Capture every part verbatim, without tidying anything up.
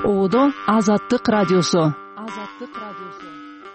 Оодо Азаттык радиосу. Азаттык радиосу.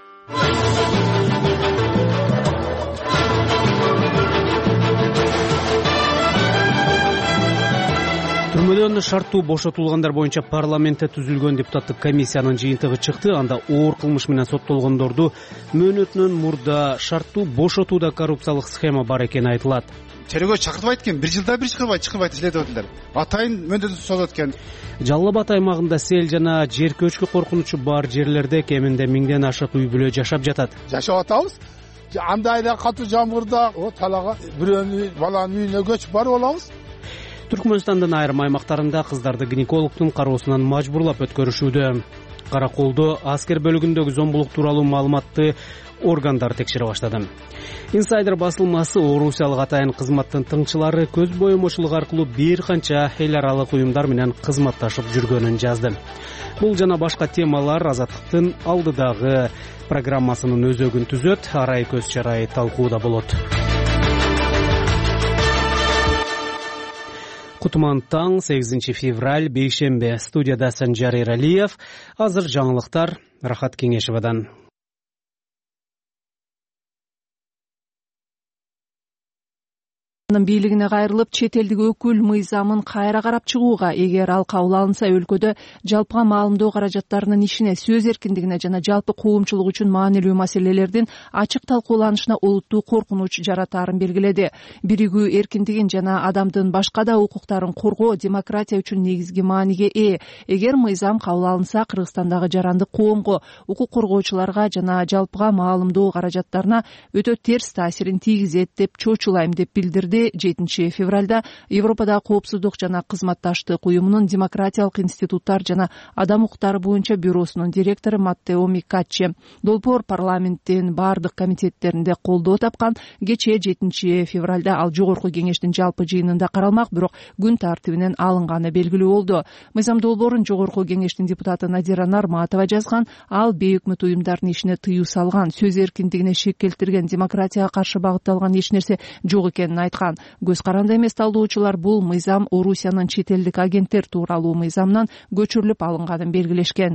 Түрмөдөн шарттуу бошотулгандар боюнча парламентте түзүлгөн депутаттык комиссиянын жыйынтыгы чыкты. Анда оор кылмыш менен соттолгондорду мөөнөтүнөн мурда шарттуу бошотууда коррупциялык схема бар экени айтылат. Терөгө чакыртбайт экен, бир жылда бир чакырбайт, чакырбайт иштетип атыптыр. Атайын мөөнөтүн созот экен. Жалал Абад аймагында сел жана жер көчкү коркунучу бар жерлерде кеминде миңден ашык үй бүлө жашап жатат. Жашап атабыз. Андай эле катуу жамгырда о талага бирөөнүн баланын үйүнө көчүп барып алабыз. Түркмөнстандын айрым аймактарында кыздарды гинекологдун кароосунан мажбурлап өткөрүшүүдө. Караколдо аскер бөлүгүндөгү зомбулук тууралуу маалыматты органдар текшере баштады. Инсайдер басылмасы орусиялык атайын кызматтын тыңчылары көз боемочулук аркылуу бир канча эл аралык уюмдар менен кызматташып жүргөнүн жазды. Бул жана башка темалар Азаттыктын алдыдагы программасынын өзөгүн түзөт. Арай көз чарай талкууда болот. Кутман таң, сегизинчи февраль, бейшембе. Студияда Санжар Эралиев. Азыр жаңылыктар Рахат Кеңешевадан. Бийлигине кайрылып, чет элдик өкүл мыйзамын кайра карап чыгууга, эгер ал кабыл алынса, өлкөдө жалпыга маалымдоо каражаттарынын ишине, сөз эркиндигине жана жалпы коомчулук үчүн маанилүү маселелердин ачык талкууланышына олуттуу коркунуч жаратаарын белгиледи. Биригүү эркиндигин жана адамдын башка да укуктарын коргоо демократия үчүн негизги мааниге ээ. Эгер мыйзам кабыл алынса, Кыргызстандагы жарандык коомго, укук коргоочуларга жана жалпыга маалымдоо каражаттарына өтө терс таасирин тийгизет деп чочулайм деп билдирди жетинчи февралда Европада коопсуздук жана кызматташтык уюмунун демократиялык институттар жана адам укуктары боюнча бюросунун директору Маттео Микаччи. Долбоор парламенттин бардык комитеттеринде колдоо тапкан. Кечээ жетинчи февралда ал жогорку кеңештин жалпы жыйынында каралмак, бирок күн тартибинен алынганы белгилүү болду. Мыйзам долбоорун жогорку кеңештин депутаты Надира Нарматова жазган. Ал бейөкмөт уюмдардын ишине тыюу салган, сөз эркиндигине шек келтирген, демократияга каршы багытталган эч нерсе жок экенин айткан. Көз каранды эмес талдоочулар бул мыйзам Орусиянын чет элдик агенттер тууралуу мыйзамынан көчүрүлүп алынганын белгилешкен.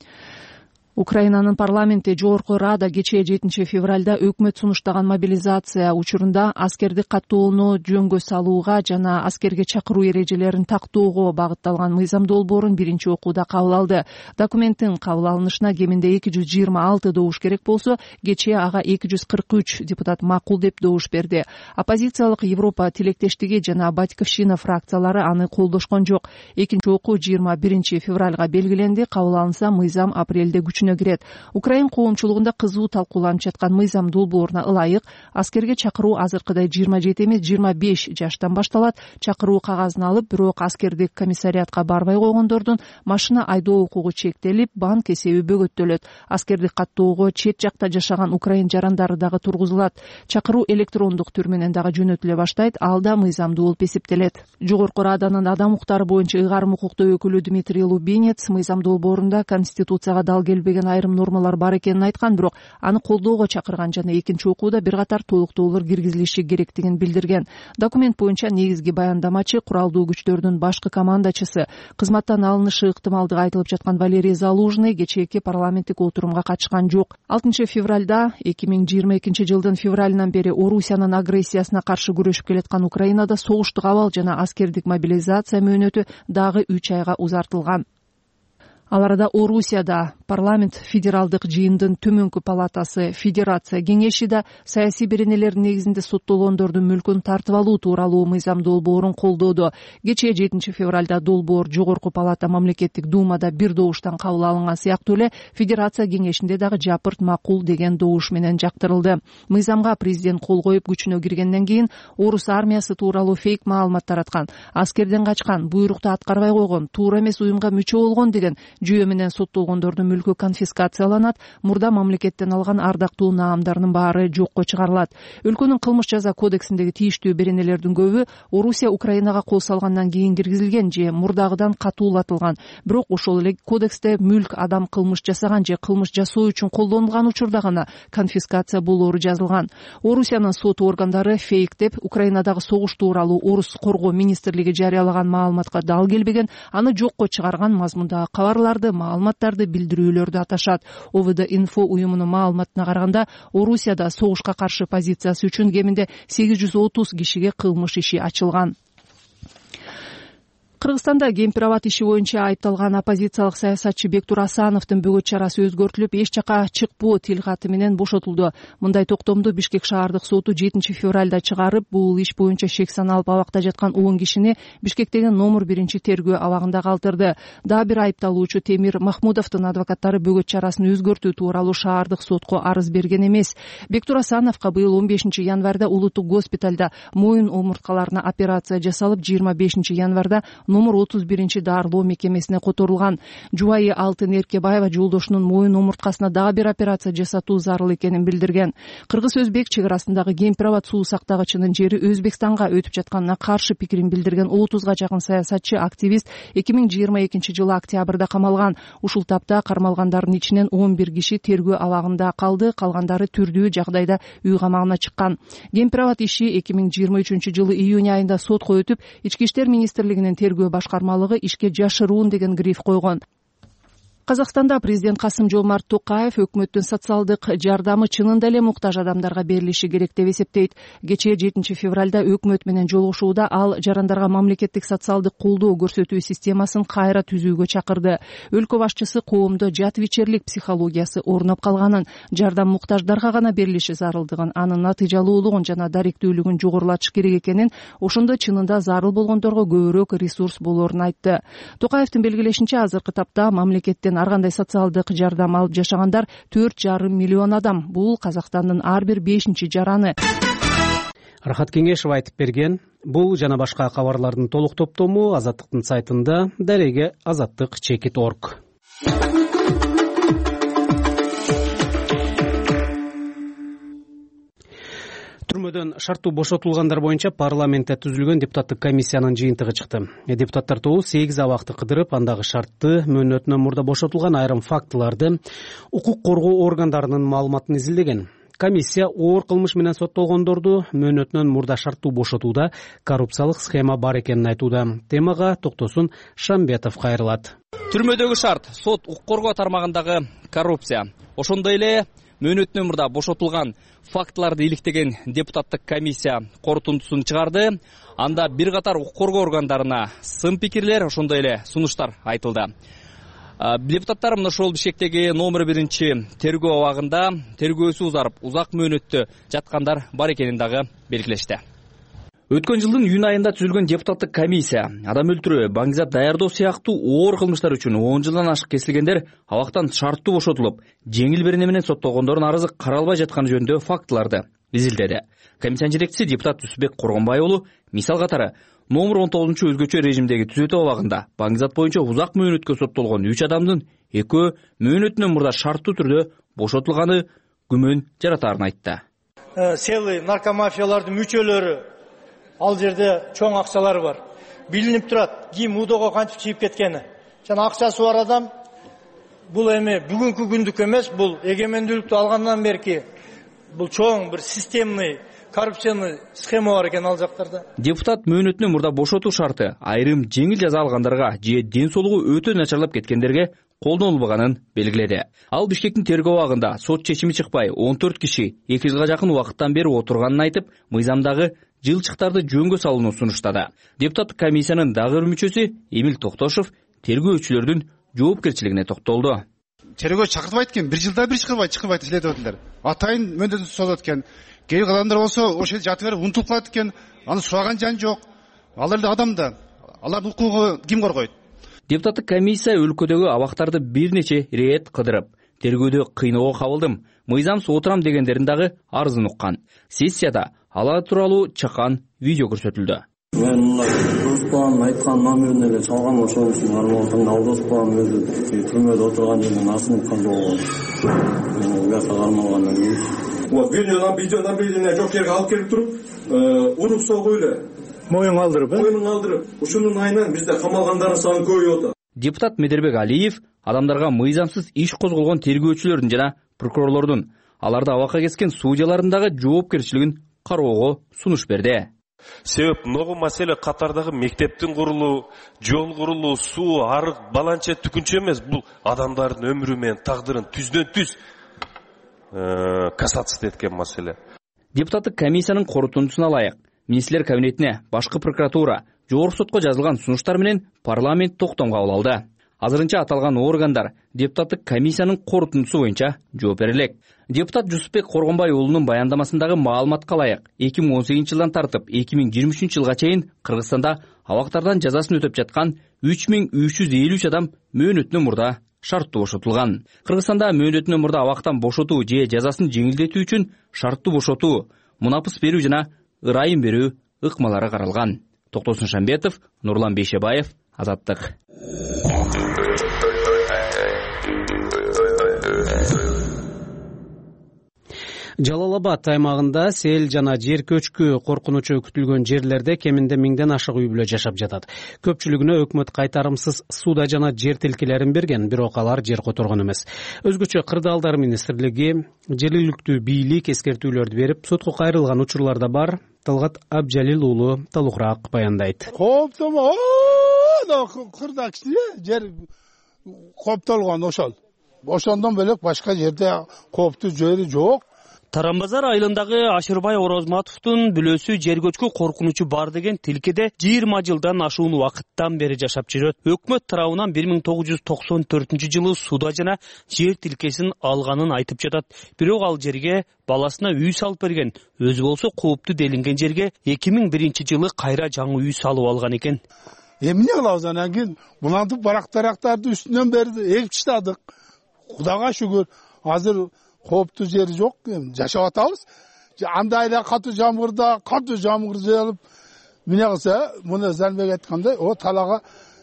Украинанын парламенти жогорку рада кечээ жетинчи февралда өкмөт сунуштаган мобилизация учурунда аскердик каттоону жөнгө салууга жана аскерге чакыруу эрежелерин тактоого багытталган мыйзам долбоорун биринчи окууда кабыл алды. Документтин кабыл алынышына кеминде эки жүз жыйырма алты добуш керек болсо, кечээ ага эки жүз кырк үч депутат макул деп добуш берди. Оппозициялык Европа тилектештиги жана Батьковщина фракциялары аны колдошкон жок. Экинчи окуу жыйырма биринчи февралга белгиленди. Кабыл алынса, мыйзам апрелде күчүнө кирет. Украин коомчулугунда кызуу талкууланып жаткан мыйзам долбооруна ылайык аскерге чакыруу азыркыдай жыйырма жети эмес жыйырма беш жаштан башталат. Чакыруу кагазын алып, бирок аскердик комиссариатка барбай койгондордун машина айдоо укугу чектелип, банк эсеби бөгөттөлөт. Аскердик каттоого чет жакта жашаган украин жарандары дагы тургузулат. Чакыруу электрондук түр менен дагы жөнөтүлө баштайт. Ал да мыйзамдуу болуп эсептелет. Жогорку раданын адам укуктары боюнча ыйгарым укуктуу өкүлү Дмитрий Лубинец мыйзам долбоорунда конституцияга дал келбеген айрым нормалар бар экенин айткан, бирок аны колдоого чакырган жана экинчи окууда бир катар толуктоолор киргизилиши керектигин билдирген. Документ боюнча негизги баяндамачы куралдуу күчтөрдүн башкы командачысы, кызматтан алынышы ыктымалдыгы айтылып жаткан Валерий Залужный кечээки парламенттик отурумга катышкан жок. алтынчы февралда эки миң жыйырма экинчи жылдын февралынан бери Орусиянын агрессиясына каршы күрөшүп келаткан Украинада согуштук абал жана аскердик мобилизация мөөнөтү дагы үч айга узартылган. Ал арада Орусияда парламент федералдык жыйындын төмөнкү палатасы Федерация кеңеши да саясий беренелердин негизинде соттолгондордун мүлкүн тартып алуу тууралуу мыйзам долбоорун колдоду. Кечээ жетинчи февралда долбоор жогорку палата мамлекеттик думада бир добуштан кабыл алынган сыяктуу эле Федерация кеңешинде дагы жапырт макул деген добуш менен жактырылды. Мыйзамга президент кол коюп күчүнө киргенден кийин орус армиясы тууралуу фейк маалымат тараткан, аскерден качкан, буйрукту аткарбай койгон, туура эмес уюмга мүчө болгон деген жүйө менен соттолгондордун өлкө конфискацияланат, мурда мамлекеттен алган ардактуу наамдарынын баары жокко чыгарылат. Өлкөнүн кылмыш жаза кодексиндеги тийиштүү беренелердин көбү Орусия Украинага кол салгандан кийин киргизилген же мурдагыдан катуулатылган. Бирок ошол эле кодексте мүлк адам кылмыш жасаган же кылмыш жасоо үчүн колдонулган учурда гана конфискация болоору жазылган. Орусиянын сот органдары фейк деп Украинадагы согуш тууралуу Орус коргоо министрлиги жарыялаган маалыматка дал келбеген, аны жокко чыгарган мазмундагы кабарларды, маалыматтарды, билдирүүлөрдү аташат. О В Д Инфо уюмунун маалыматына караганда, Орусияда согушка каршы позициясы үчүн кеминде сегиз жүз отуз кишиге кылмыш иши ачылган. Кыргызстанда кемпир абад иши боюнча айыпталган оппозициялык саясатчы Бектур Асановдун бөгөт чарасы өзгөртүлүп, эч жака чыкпоо тил каты менен бошотулду. Мындай токтомду Бишкек шаардык соту жетинчи февралда чыгарып, бул иш боюнча шек саналып абакта жаткан он кишини Бишкектеги номер биринчи тергөө абагында калтырды. Дагы бир айыпталуучу Темир Махмудовдун адвокаттары бөгөт чарасын өзгөртүү тууралуу шаардык сотко арыз берген эмес. Бектур Асановго быйыл он бешинчи январда улуттук госпиталда моюн омурткаларына операция жасалып, жыйырма бешинчи январда номер отуз биринчи дарылоо мекемесине которулган. Жубайы Алтын Эркебаева жолдошунун моюн омурткасына дагы бир операция жасатуу зарыл экенин билдирген. Кыргыз-өзбек чек арасындагы кемпир абад суу сактагычынын жери Өзбекстанга өтүп жатканына каршы пикирин билдирген отузга жакын саясатчы, активист эки миң жыйырма экинчи жылы октябрда камалган. Ушул тапта кармалгандардын ичинен он бир киши тергөө абагында калды, калгандары түрдүү жагдайда үй камагына чыккан. Кемпир абад иши эки миң жыйырма үчүнчү жылы июнь айында сотко өтүп, Ички иштер министрлигинин тергөө башкармалыгы ишке жашыруун деген гриф койгон. Казакстанда президент Касым-Жомарт Токаев өкмөттүн социалдык жардамы чынында эле муктаж адамдарга берилиши керек деп эсептейт. Кечээ жетинчи февралда өкмөт менен жолугушууда ал жарандарга мамлекеттик социалдык колдоо көрсөтүү системасын кайра түзүүгө чакырды. Өлкө башчысы коомдо жат вечерлик психологиясы орноп калганын, жардам муктаждарга гана берилиши зарылдыгын, анын натыйжалуулугун жана даректүүлүгүн жогорулатыш керек экенин, ошондо чынында зарыл болгондорго көбүрөөк ресурс болоорун айтты. Токаевдин белгилешинче, азыркы тапта мамлекеттен ар кандай социалдык жардам алып жашагандар төрт жарым миллион адам. Бул Казакстандын ар бир бешинчи жараны. Рахат Кеңешев айтып берген. Бул жана башка кабарлардын толук топтому Азаттыктын сайтында, дареге азаттык чекит точка орг. Түрмөдөн шарттуу бошотулгандар боюнча парламентте түзүлгөн депутаттык комиссиянын жыйынтыгы чыкты. Депутаттар тобу сегиз абакты кыдырып, андагы шартты мөөнөтүнөн мурда бошотулган айрым фактыларды укук коргоо органдарынын маалыматын изилдеген. Комиссия оор кылмыш менен соттолгондорду мөөнөтүнөн мурда шарттуу бошотууда коррупциялык схема бар экенин айтууда. Темага токтосун Шамбетов кайрылат. Түрмөдөгү шарт сот укук коргоо тармагындагы коррупция. Ошондой эле мөөнөтүнөн мурда бошотулган фактыларды иликтеген депутаттык комиссия корутундусун чыгарды. Анда бир катар укук коргоо органдарына сын пикирлер, ошондой эле сунуштар айтылды. Депутаттар мына ошол Бишкектеги номер биринчи тергөө абагында тергөөсү узарып, узак мөөнөттө жаткандар бар экенин дагы белгилешти. Өткөн жылдын июнь айында түзүлгөн депутаттык комиссия адам өлтүрүү, баңгизат даярдоо сыяктуу оор кылмыштар үчүн он жылдан ашык кесилгендер абактан шарттуу бошотулуп, жеңил берене менен соттолгондордун арызы каралбай жатканы жөнүндө фактыларды изилдеди. Комиссиянын жетекчиси депутат Түсүбек Коргонбай уулу мисал катары номер он тогузунчу өзгөчө режимдеги түзөтүү абагында баңгизат боюнча узак мөөнөткө соттолгон үч адамдын экөө мөөнөтүнөн мурда шарттуу түрдө бошотулганы күмөн жаратаарын айтты. Селый наркомафиялардын мүчөлөрү ал жерде чоң акчалар бар. Билинип турат, ким удого кантип чыйып кеткени. Жана акчасы бар адам бул эми бүгүнкү күндүк эмес, бул эгемендүүлүктү алгандан берки бул чоң бир системный коррупционный схема бар экен ал жактарда. Депутат мөөнөтүнөн мурда бошотуу шарты айрым жеңил жаза алгандарга же ден соолугу өтө начарлап кеткендерге колдонулбаганын белгиледи. Ал Бишкектин тергөө абагында сот чечими чыкпай он төрт киши эки жылга жакын убакыттан бери отурганын айтып, мыйзамдагы жылчыктарды жөнгө салууну сунуштады. Депутаттык комиссиянын дагы бир мүчөсү Эмил Токтошов тергөөчүлөрдүн жоопкерчилигине токтолду. Тергөө чакыртып айткан, бир жылда бир чыгып чыгып айтып следователдер. Атайын мөөнөтүн созот экен. Кээ адамдар болсо ошол жерде жатып берип унутуп калат экен. Аны сураган жан жок. Алар да адам да. Алардын укугу ким коргойт? Депутаттык комиссия өлкөдөгү абактарды бир нече рет кыдырып, тергөөдө кыйноого кабылдым, мыйзамсыз отурам дегендерин дагы арызын уккан. Сессияда алар тууралуу чыккан видео көрсөтүлдү. Мен мына Доспан айткан номерин эле чалгам, ошол үчүн армаган ал Доспан өзү түрмөдө отурган жерден асынып калды болгон. Мен уякка кармалгандан кийин вот видео видео наблюдение жок жерге алып келип туруп, уруп согуу эле моюн алдырып, моюн алдырып, ушунун айынан бизде камалгандардын саны көбөйүп атат. Депутат Медербек Алиев адамдарга мыйзамсыз иш козголгон тергөөчүлөрдүн жана прокурорлордун аларды абакка кескен судьяларындагы жоопкерчилигин кароого сунуш берди. Себеп многу маселе катардагы мектептин курулуу, жол курулуу, суу, арык, баланча түкүнчө эмес, бул адамдардын өмүрү менен тагдырын түздөн түз касаться эткен маселе. Депутаттык комиссиянын корутундусун алайык. Министрлер кабинетине башкы прокуратура, жогорку сотко жазылган сунуштар менен парламент токтом кабыл алды. Азырынча аталган органдар депутаттык комиссиянын корутундусу боюнча жооп берилет. Депутат Жусупбек Коргонбай уулунун баяндамасындагы маалыматка ылайык, эки миң он сегизинчи жылдан тартып эки миң жыйырма үчүнчү жылга чейин Кыргызстанда абактардан жазасын өтөп жаткан үч миң үч жүз элүү үч адам мөөнөтүнөн мурда шарттуу бошотулган. Кыргызстанда мөөнөтүнөн мурда абактан бошотуу же жазасын жеңилдетүү үчүн шарттуу бошотуу, мунапыс берүү жана ырайым берүү ыкмалары каралган. Токтосун Шамбетов, Нурлан Бейшебаев, Азаттык. Жалал Абад аймагында сел жана жер көчкү коркунучу күтүлгөн жерлерде кеминде миңден ашык үй бүлө жашап жатат. Көпчүлүгүнө өкмөт кайтарымсыз сууда жана жер тилкелерин берген, бирок алар жер которгон эмес. Өзгөчө Кырдаалдар министрлиги жергиликтүү бийлик эскертүүлөрдү берип, сотко кайрылган учурлар да бар. Талгат Абжалил уулу толугураак баяндайт. Коптомо, кырда кичи жер коптолгон ошол. Ошондон бөлөк башка жерде коптуу жери жок. Тарамбазар айылындагы Ашырбай Орозматовдун бүлөсү жер көчкү коркунучу бар деген тилкеде жыйырма жылдан ашуун убакыттан бери жашап жүрөт. Өкмөт тарабынан бир миң тогуз жүз токсон төртүнчү жылы суда жана жер тилкесин алганын айтып жатат. Бирок ал жерге баласына үй салып берген. Өзү болсо кооптуу делинген жерге эки миң биринчи жылы кайра жаңы үй салып алган экен. Эмне кылабыз анан кийин? Булантып барак-тарактарды үстүнөн берди, эгип таштадык. Кудайга шүгүр, азыр кооптуу жери жок, жашап атабыз. Андай эле катуу жамгырда, катуу жамгыр жаалып, эмне кылса, муну Залбек айткандай, о талага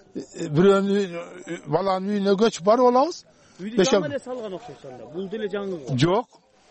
бирөөнүн баланын үйүнө көчүп барып алабыз. Үйдү жаңы эле салган окшойт анда. Бул деле жаңы. Жок.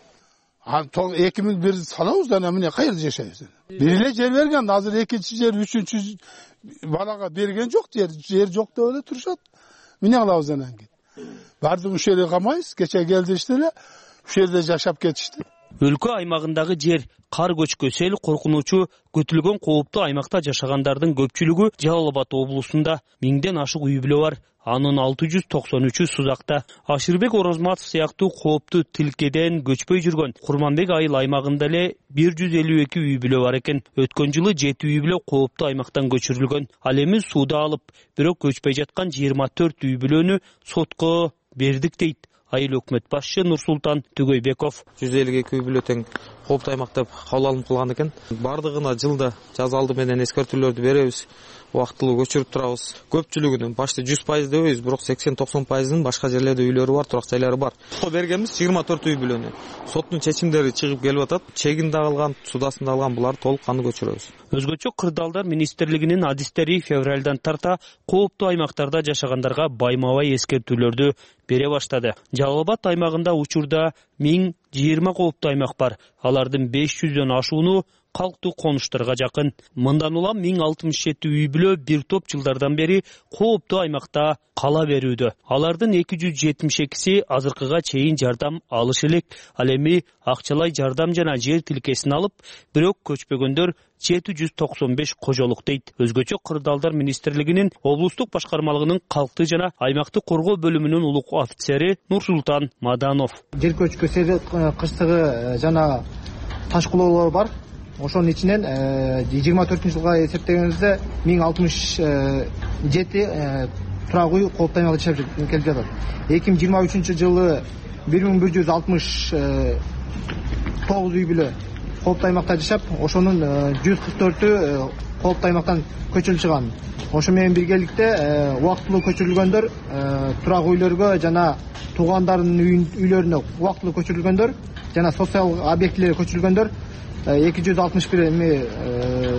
эки миң бир салабыз, анан эмне кайерде жашайбыз? Бир эле жер берген, азыр экинчи жер, үчүнчү балага берген жок, жер, жер жок деп эле турушат. Эмне кылабыз анан кийин? Бардык ушул жерге камайбыз, кече келдишти эле. Ушул жерде жашап кетишти. Өлкө аймагындагы жер кар көчкү сел коркунучу көтүлгөн кооптуу аймакта жашагандардын көпчүлүгү Жалал Абад облусунда. Миңден ашык үй бүлө бар. Анын алты жүз токсон үчү Сузакта. Ашырбек Орозматов сыяктуу кооптуу тилкеден көчпөй жүргөн Курманбек айыл аймагында эле бир жүз элүү эки үй бүлө бар экен. Өткөн жылы жети үй бүлө кооптуу аймактан көчүрүлгөн. Ал эми сууда алып, бирок көчпөй жаткан жыйырма төрт үй бүлөнү сотко бердик дейт айыл өкмөт башчы Нурсултан Түгөйбеков. жүз элүү эки үй бүлө тең кооптуу аймактап кабыл алынып калган экен. Бардыгына жылда жаз алды менен эскертүүлөрдү беребиз. Убактылуу көчүрүп турабыз. Көпчүлүгүнүн башты жүз пайыз дебейбиз, бирок сексен токсон пайызынын башка жерлерде үйлөрү бар, турак жайлары бар. Сотко бергенбиз жыйырма төрт үй бүлөнү. Соттун чечимдери чыгып келип атат. Чегин да алган, судасын да алган, буларды толук кандуу көчүрөбүз. Өзгөчө Кырдаалдар министрлигинин адистери февралдан тарта кооптуу аймактарда жашагандарга байма-бай эскертүүлөрдү бере баштады. Жалал Абад аймагында учурда миң жыйырма кооптуу аймак бар. Алардын беш жүздөн ашууну калктуу конуштарга жакын. Мындан улам миң алтымыш жети үй бүлө бир топ жылдардан бери кооптуу аймакта кала берүүдө. Алардын эки жүз жетимиш экиси азыркыга чейин жардам алыш элек. Ал эми акчалай жардам жана жер тилкесин алып, бирок көчпөгөндөр жети жүз токсон беш кожолук дейт. Өзгөчө Кырдаалдар министрлигинин облустук башкармалыгынын калкты жана аймактык коргоо бөлүмүнүн улук офицери Нурсултан Маданов. Жер көчкү сел кырсыгы жана таш кулоолор бар. Ошонун ичинен жыйырма төртүнчү жылга эсептегенибизде миң алтымыш жети турак үй кооптуу аймакта жашап келип жатат. эки миң жыйырма үчүнчү жылы бир миң бир жүз алтымыш тогуз үй бүлө кооптуу аймакта жашап, ошонун жүз кырк төртү кооптуу аймактан көчүрүлүп чыган. Ошо менен биргеликте убактылуу көчүрүлгөндөр, турак үйлөргө жана туугандарынын үйлөрүнө убактылуу көчүрүлгөндөр жана социалдык объектилерге көчүрүлгөндөр эки жүз алтымыш бир эми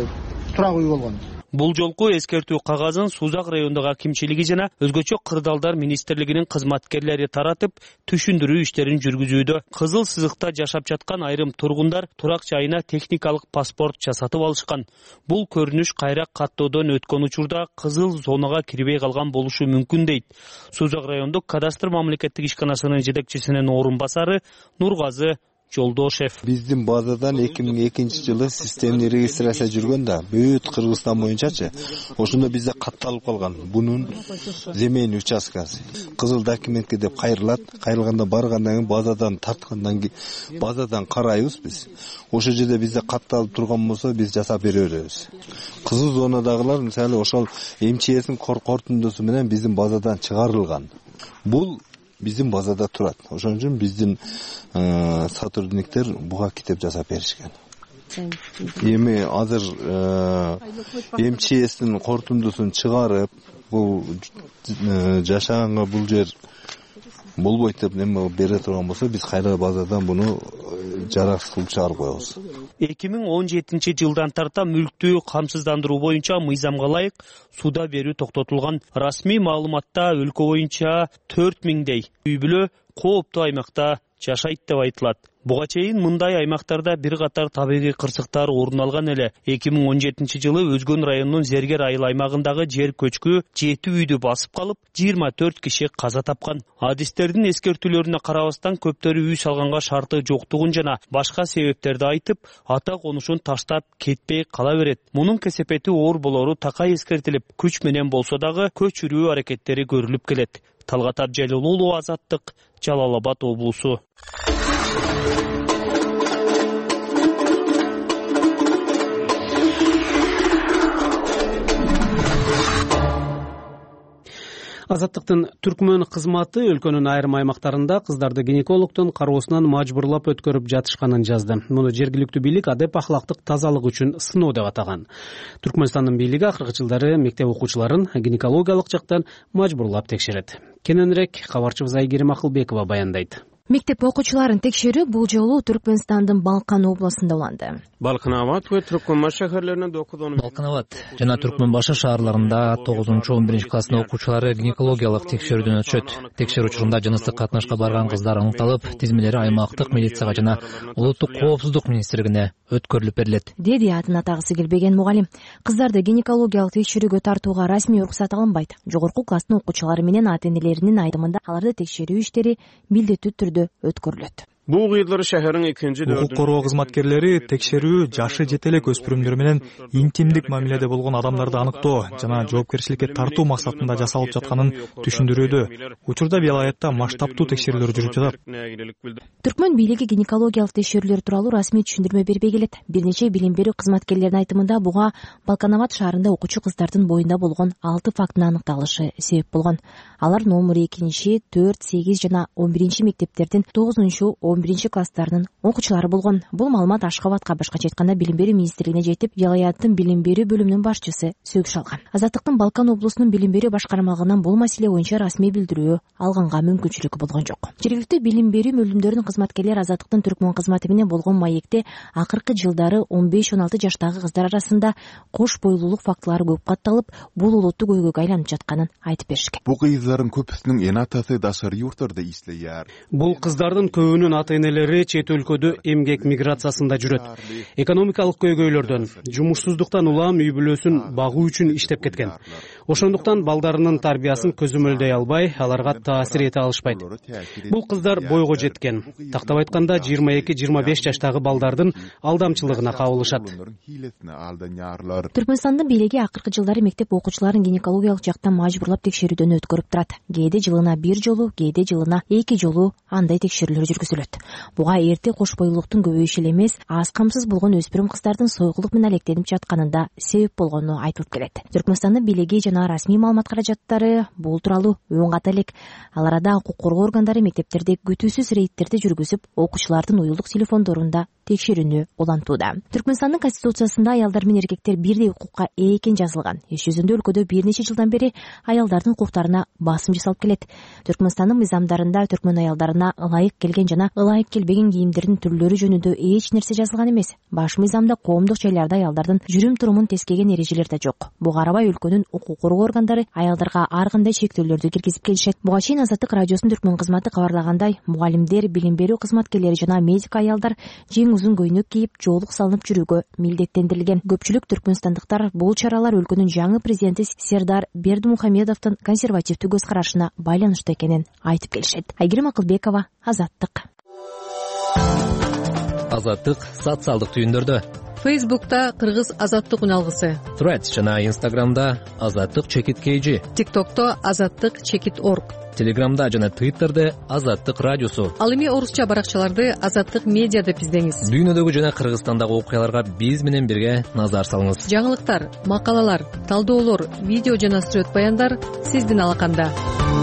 турак үй болгон. Бул жолку эскертүү кагазын Сузак райондук акимчилиги жана өзгөчө кырдаалдар министрлигинин кызматкерлери таратып, түшүндүрүү иштерин жүргүзүүдө. Кызыл сызыкта жашап жаткан айрым тургундар турак жайына техникалык паспорт жасатып алышкан. Бул көрүнүш кайра каттоодон өткөн учурда кызыл зонага кирбей калган болушу мүмкүн дейт. Сузак райондук кадастр мамлекеттик ишканасынын жетекчисинин орун басары Нургазы Жолдошев. Биздин базадан эки миң экинчи жылы системный регистрация жүргөн да, бүт Кыргызстан боюнчачы. Ошондо бизде катталып калган бунун земельный участкасы. Кызыл документке деп кайрылат. Кайрылганда баргандан кийин базадан тарткандан кийин базадан карайбыз биз. Ошол жерде бизде катталып турган болсо биз жасап бере беребиз. Кызыл зонадагылар мисалы ошол эм че эстин кортундусу менен биздин базадан чыгарылган. Бул биздин базада турат. Ошон үчүн биздин сотрудниктер буга китеп жасап беришкен. Эми азыр эм че эстин кортундусун чыгарып, бул жашаганга бул жер болбойт деп неме бере турган болсо, биз кайра базадан буну жараксыз кылып чыгарып коебуз. эки миң он жетинчи жылдан тарта мүлктү камсыздандыруу боюнча мыйзамга ылайык суда берүү токтотулган. Расмий маалыматта өлкө боюнча төрт миңдей үй бүлө кооптуу аймакта жашайт деп айтылат. Буга чейин мындай аймактарда бир катар табигый кырсыктар орун алган эле. эки миң он жетинчи жылы Өзгөн районунун Зергер айыл аймагындагы жер көчкү жети үйдү басып калып, жыйырма төрт киши каза тапкан. Адистердин эскертүүлөрүнө карабастан көптөрү үй салганга шарты жоктугун жана башка себептерди айтып, ата конушун таштап кетпей кала берет. Мунун кесепети оор болору такай эскертилип, күч менен болсо дагы көчүрүү аракеттери көрүлүп келет. Талгат Абжалилуулу, Азаттык, Жалал Абад облусу. Азаттыктын Түркмөн кызматы өлкөнүн айрым аймактарында кыздарды гинекологдун кароосунан мажбурлап өткөрүп жатышканын жазды. Муну жергиликтүү бийлик адеп ахлактык тазалык үчүн сыноо деп атаган. Түркмөнстандын бийлиги акыркы жылдары мектеп окуучуларын гинекологиялык жактан мажбурлап текшерет. Кененирээк кабарчыбыз Айгерим Акылбекова баяндайт. Мектеп окуучуларын текшерүү бул жолу Түркмөнстандын Балкан областында уланды. Балканабад ва Түркмөнбаш шаһарларында окуган. Балканабад жана Түркмөнбаш шаарларында тогузунчу он биринчи класстын окуучулары гинекологиялык текшерүүдөн өтүшөт. Текшерүү учурунда жыныстык катнашка барган кыздар аныкталып, тизмелери аймактык милицияга жана улуттук коопсуздук министрлигине өткөрүлүп берилет. Деди атын атагысы келбеген мугалим. Кыздарды гинекологиялык текшерүүгө тартууга расмий уруксат алынбайт. Жогорку класстын окуучулары менен ата-энелеринин айдымында аларды текшерүү иштери милдеттүү түрдө өткөрүлөт. Укук коргоо кызматкерлери текшерүү жашы жете элек өспүрүмдөр менен интимдик мамиледе болгон адамдарды аныктоо жана жоопкерчиликке тартуу максатында жасалып жатканын түшүндүрүүдө. Учурда вилаятта масштабтуу текшерүүлөр жүрүп жатат. Түркмөн бийлиги гинекологиялык текшерүүлөр тууралуу расмий түшүндүрмө бербей келет. Бир нече билим берүү кызматкерлеринин айтымында буга Балканабад шаарында окуучу кыздардын боюнда болгон алты фактынын аныкталышы себеп болгон. Алар номер экинчи, төрт, сегиз жана он биринчи мектептердин тогузунчу, он биринчи класстарынын окуучулары болгон. Бул маалымат Ашкабадка башкача айтканда билим берүү министрлигине жетип, вилаяттын билим берүү бөлүмүнүн башчысы сөөгүш алган. Азаттыктын Балкан облусунун билим берүү башкармалыгынан бул маселе боюнча расмий билдирүү алганга мүмкүнчүлүк болгон жок. Жергиликтүү билим берүү бөлүмдөрүнүн кызматкерлери Азаттыктын Түркмөн кызматы менен болгон маекте акыркы жылдары он беш он алты жаштагы кыздар арасында кош бойлуулук фактылары көп катталып, бул улуттук көйгөйгө айланып жатканын айтып беришкен. Бул кыздардын көпүсүнүн эн атасы дашар юрттарда иштейер. Бул кыздардын көбүнүн ата-энелери чет өлкөдө эмгек миграциясында жүрөт. Экономикалык көйгөйлөрдөн, жумушсуздуктан улам үй бүлөсүн багуу үчүн иштеп кеткен. Ошондуктан балдарынын тарбиясын көзөмөлдөй албай, аларга таасир эте алышпайт. Бул кыздар бойго жеткен. Тактап айтканда жыйырма эки жыйырма беш жаштагы балдардын алдамчылыгына кабылышат. Түркмөнстандын бийлиги акыркы жылдары мектеп окуучуларын гинекологиялык жактан мажбурлап текшерүүдөн өткөрүп турат. Кээде жылына бир жолу, кээде жылына эки жолу андай текшерүүлөр жүргүзүлөт. Буга эрте кош бойлуулуктун көбөйүшү эле эмес, аз камсыз болгон өспүрүм кыздардын сойгулук менен алектенип жатканында себеп болгону айтылып келет. Түркмөнстандын бийлиги жана расмий маалымат каражаттары бул тууралуу өң ката элек. Ал арада укук коргоо органдары мектептерде күтүүсүз рейдтерди жүргүзүп, окуучулардын уюлдук телефондорунда текшерүүнү улантууда. Түркмөнстандын конституциясында аялдар менен эркектер бирдей укукка ээ экени жазылган. Иш жүзүндө өлкөдө бир нече жылдан бери аялдардын укуктарына басым жасалып келет. Түркмөнстандын мыйзамдарында түркмөн аялдарына ылайык келген жана ылайык келбеген кийимдердин түрлөрү жөнүндө эч нерсе жазылган эмес. Баш мыйзамда коомдук жайларда аялдардын жүрүм-турумун тескеген эрежелер да жок. Буга карабай өлкөнүн укук коргоо органдары аялдарга ар кандай чектөөлөрдү киргизип келишет. Буга чейин Азаттык радиосунун түркмөн кызматы кабарлагандай, мугалимдер, билим берүү кызматкерлери жана медик аялдар жең узун көйнөк кийип, жоолук салынып жүрүүгө милдеттендирилген. Көпчүлүк түркмөнстандыктар бул чаралар өлкөнүн жаңы президенти Сердар Бердимухамедовдун консервативдүү көз карашына байланыштуу экенин айтып келишет. Айгерим Акылбекова, Азаттык. Азаттык социалдык түйүндөрдө. Фейсбукта Кыргыз Азаттык үналгысы, Threads жана Инстаграмда Азаттык чекит кейжи, ТикТокто Азаттык чекит орг, Телеграмда жана Твиттерде Азаттык радиосу. Ал эми орусча баракчаларды Азаттык медиа деп издеңиз. Дүйнөдөгү жана Кыргызстандагы окуяларга биз менен бирге назар салыңыз. Жаңылыктар, макалалар, талдоолор, видео жана сүрөт баяндар сиздин алаканда.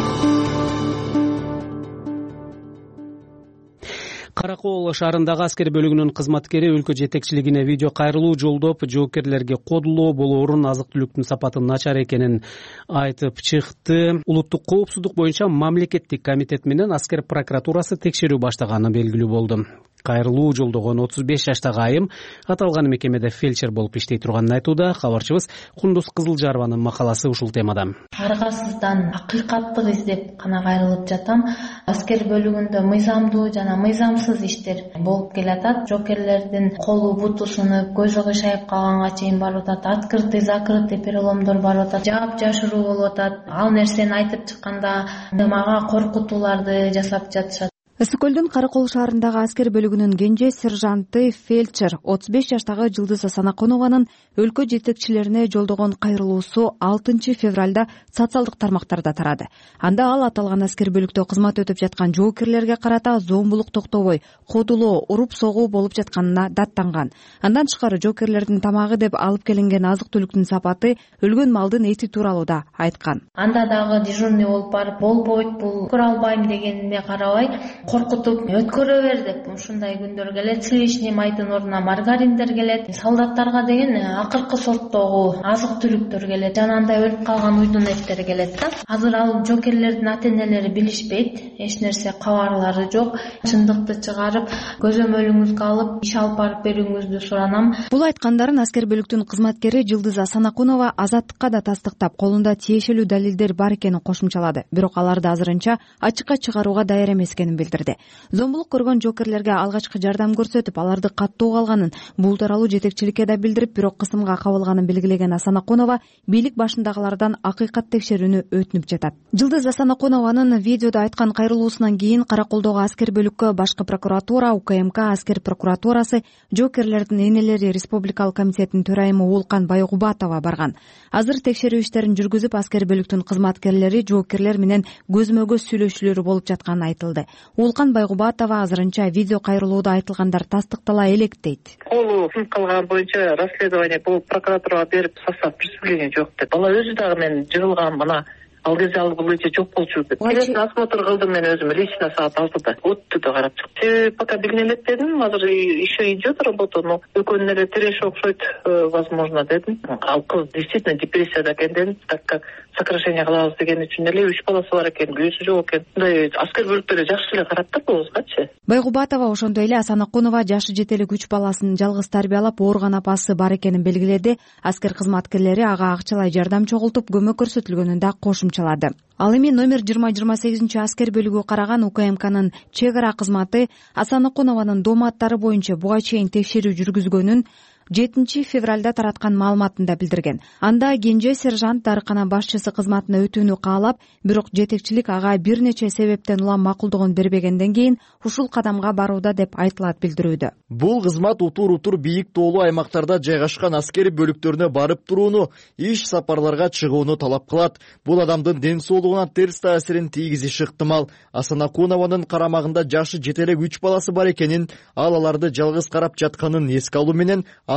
Каракол шаарындагы аскер бөлүгүнүн кызматкери өлкө жетекчилигине видео кайрылуу жолдоп, жоокерлерге кодулоо болоорун, азык-түлүктүн сапаты начар экенин айтып чыкты. Улуттук коопсуздук боюнча мамлекеттик комитет менен аскер прокуратурасы текшерүү баштаганы белгилүү болду. Кайрылуу жолдогон отуз беш жаштагы айым аталган мекемеде фельдшер болуп иштей турганын айтууда. Кабарчыбыз Кундуз Кызылжарованын макаласы ушул темада. Аргасыздан акыйкаттык издеп гана кайрылып жатам. Аскер бөлүгүндө мыйзамдуу жана мыйзамсыз иштер болуп келатат. Жокерлердин колу буту сынып, көзү кыйшайып калганга чейин барып атат. Открытый, закрытый переломдор барып атат. Жаап жашыруу болуп атат. Ал нерсени айтып чыкканда мага коркутууларды жасап жатышат. Ысык көлдүн Каракол шаарындагы аскер бөлүгүнүн кенже сержанты фельдшер отуз беш жаштагы Жылдыз Асанакунованын өлкө жетекчилерине жолдогон кайрылуусу алтынчы февралда социалдык тармактарда тарады. Анда ал аталган аскер бөлүктө кызмат өтүп жаткан жоокерлерге карата зомбулук токтобой, кодулоо, уруп согуу болуп жатканына даттанган. Андан тышкары жоокерлердин тамагы деп алып келинген азык-түлүктүн сапаты, өлгөн малдын эти тууралуу да айткан. Анда дагы дежурный болуп барып, болбойт, бул көрө албайм дегениме карабай коркутуп өткөрө бер деп ушундай күндөр келет. Сливичный майдын ордуна маргариндер келет. Солдаттарга деген акыркы сорттогу азык-түлүктөр келет. Жана андай өлүп калган уйдун эттери келет да. Азыр ал жокерлердин ата-энелери билишпейт. Эч нерсе кабарлары жок. Чындыкты чыгарып, көзөмөлүңүзгө алып, иш алып барып берүүңүздү суранам. Бул айткандарын аскер бөлүктүн кызматкери Жылдыз Асанакунова Азаттыкка да тастыктап, колунда тиешелүү далилдер бар экенин кошумчалады. Бирок аларды азырынча ачыкка чыгарууга даяр эмес экенин билдирди. Зомбулук көргөн жокерлерге алгачкы жардам көрсөтүп, аларды каттоо калганын, бул тууралуу жетекчиликке да билдирип, бирок кысымга кабылганын белгилеген Асанакунова бийлик башындагылардан акыйкат текшерүүнү өтүнүп жатат. Жылдыз Асанакунованын видеодо айткан кайрылуусунан кийин Караколдогу аскер бөлүккө башкы прокуратура, УКМК аскер прокуратурасы, жокерлердин энелери республикалык комитетинин төрайымы Уулкан Байгубатова барган. Азыр текшерүү иштерин жүргүзүп, аскер бөлүктүн кызматкерлери жоокерлер менен көзмө көз сүйлөшүүлөрү болуп жатканы айтылды. Уулкан Байгубатова азырынча видео кайрылууда айтылгандар тастыктала элек дейт. Колу сынып калган боюнча расследование болуп прокуратурага берип, состав преступления жок деп. Бала өзү дагы мен жыгылган мына ал кезде ал бул ичи жок болчу деп. Келесин осмотр кылдым мен өзүм лично саат алтыда. Өттү да карап чыкты. Пока билинелет дедим. Азыр еще идет работа, но экөөнүн эле тиреши окшойт, возможно дедим. Ал кыз действительно депрессияда экен дедим, так как сокращение кылабыз деген үчүн эле үч баласы бар экен, күйөөсү жок экен. Мындай аскер бөлүктөр жакшы эле карап да болузгачы. Байгубатова ошондой эле Асанакунова жашы жетелик үч баласын жалгыз тарбиялап, ооруган апасы бар экенин белгиледи. Аскер кызматкерлери ага акчалай жардам чогултуп, көмөк көрсөтүлгөнүн да кошумчалады. Ал эми номер жыйырма жыйырма сегизинчи аскер бөлүгү караган УКМКнын чек ара кызматы Асанакунованын дооматтары боюнча буга чейин текшерүү жүргүзгөнүн жетинчи февралда тараткан маалыматында билдирген. Анда кенже сержант дарыкана башчысы кызматына өтүүнү каалап, бирок жетекчилик ага бир нече себептен улам макулдугун бербегенден кийин ушул кадамга барууда деп айтылат билдирүүдө. Бул кызмат утур-утур бийик тоолуу аймактарда жайгашкан аскери бөлүктөрүнө барып турууну, иш сапарларга чыгууну талап кылат. Бул адамдын ден соолугуна терс таасирин тийгизиши ыктымал. Асанакунованын карамагында жашы жетелек үч баласы бар экенин, ал аларды жалгыз карап жатканын эске алуу менен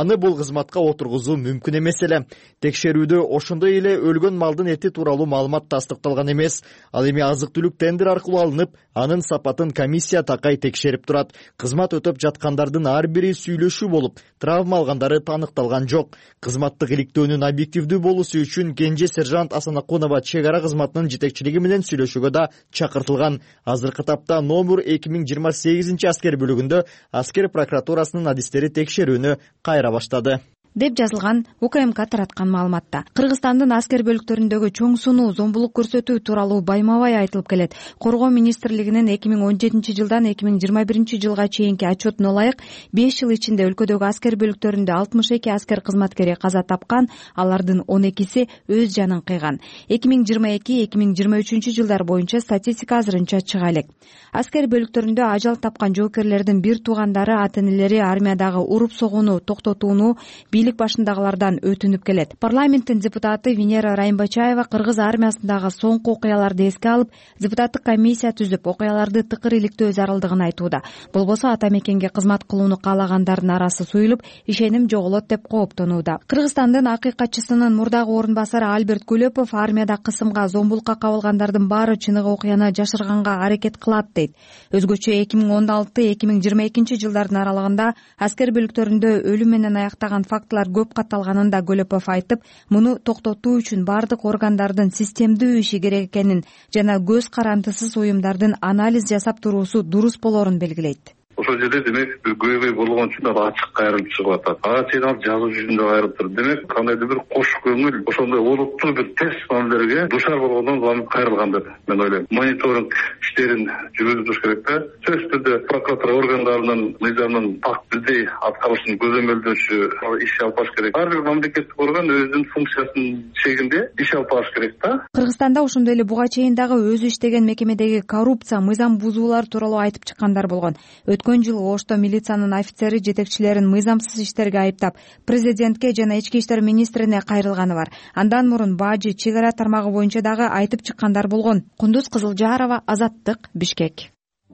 аны бул кызматка отургузуу мүмкүн эмес эле. Текшерүүдө ошондой эле өлгөн малдын эти тууралуу маалымат тастыкталган эмес. Ал эми азык-түлүк тендер аркылуу алынып, анын сапатын комиссия такай текшерип турат. Кызмат өтөп жаткандардын ар бири сүйлөшүү болуп, травма алгандары таныкталган жок. Кызматтык иликтөөнүн объективдүү болуусу үчүн кенже сержант Асанакунова чек ара кызматынын жетекчилиги менен сүйлөшүүгө да чакыртылган. Азыркы тапта номер эки миң жыйырма сегизинчи аскер бөлүгүндө аскер прокуратурасынын адистери текшерүүнү кайра баштады деп жазылган У К М К тараткан маалыматта. Кыргызстандын аскер бөлүктөрүндөгү чоң сунуу зомбулук көрсөтүү тууралуу байма-бай айтылып келет. Коргоо министрлигинин эки миң он жетинчи жылдан эки миң жыйырма биринчи жылга чейинки отчетуна ылайык беш жыл ичинде өлкөдөгү аскер бөлүктөрүндө алтымыш эки аскер кызматкери каза тапкан, алардын он экиси өз жанын кыйган. эки миң жыйырма эки эки миң жыйырма үчүнчү жылдар боюнча статистика азырынча чыга элек. Аскер бөлүктөрүндө ажал тапкан жоокерлердин бир туугандары, ата-энелери армиядагы уруп согууну токтотууну бийлик башындагылардан өтүнүп келет. Парламенттин депутаты Венера Райымбачаева кыргыз армиясындагы соңку окуяларды эске алып, депутаттык комиссия түзүп, окуяларды тыкыр иликтөө зарылдыгын айтууда. Болбосо ата мекенге кызмат кылууну каалагандардын арасы суюлуп, ишеним жоголот деп кооптонууда. Кыргызстандын акыйкатчысынын мурдагы орун басары Альберт Кулепов армияда кысымга, зомбулукка кабылгандардын баары чыныгы окуяны жашырганга аракет кылат дейт. Өзгөчө эки миң он алты эки миң жыйырма экинчи жылдардын аралыгында аскер бөлүктөрүндө өлүм менен аяктаган фактылар көп катталганын да Кулепов айтып, муну токтотуу үчүн бардык органдардын системдүү иши керек экенин жана көз карандысыз уюмдардын анализ жасап туруусу дурус болорун белгилейт. Ошол жерде демек бир көйгөй болгон үчүн ал ачык кайрылып чыгып атат. Ага чейин ал жазуу жүзүндө кайрылып тур. Демек кандайдыр бир кош көңүл ошондой олуттуу бир тест мамилелерге душар болгондон улам кайрылган деп мен ойлойм. Мониторинг иштерин жүргүзүп туруш керек да. Сөзсүз түрдө прокуратура органдарынын мыйзамдын так бирдей аткарышын көзөмөлдөөчү иш алып барыш керек. Ар бир мамлекеттик орган өзүнүн функциясынын чегинде иш алып барыш керек да. Кыргызстанда ошондой эле буга чейин дагы өзү иштеген мекемедеги коррупция, мыйзам бузуулар тууралуу айтып чыккандар болгон. Өткөн жылы Ошто милициянын офицери жетекчилерин мыйзамсыз иштерге айыптап, президентке жана ички иштер министрине кайрылганы бар. Андан мурун Бажы чек ара тармагы боюнча дагы айтып чыккандар болгон. Кундуз Кызылжарова, Азаттык, Бишкек.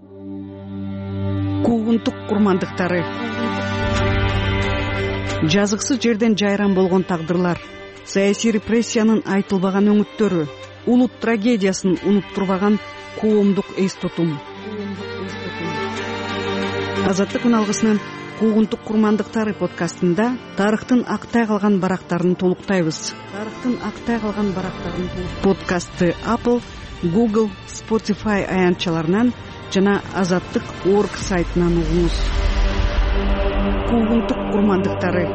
Куугунтук курмандыктары. Жазыксыз жерден жайран болгон тагдырлар, саясий репрессиянын айтылбаган өңүттөрү, улут трагедиясын унуттурбаган коомдук эс тутум. Азаттык үналгысынын Куугунтук курмандыктары подкастында тарыхтын актай калган барактарын толуктайбыз. Тарыхтын актай калган барактарын подкастты Apple, Google, Spotify аянтчаларынан жана азаттык точка орг сайтынан угуңуз. Куугунтук курмандыктары.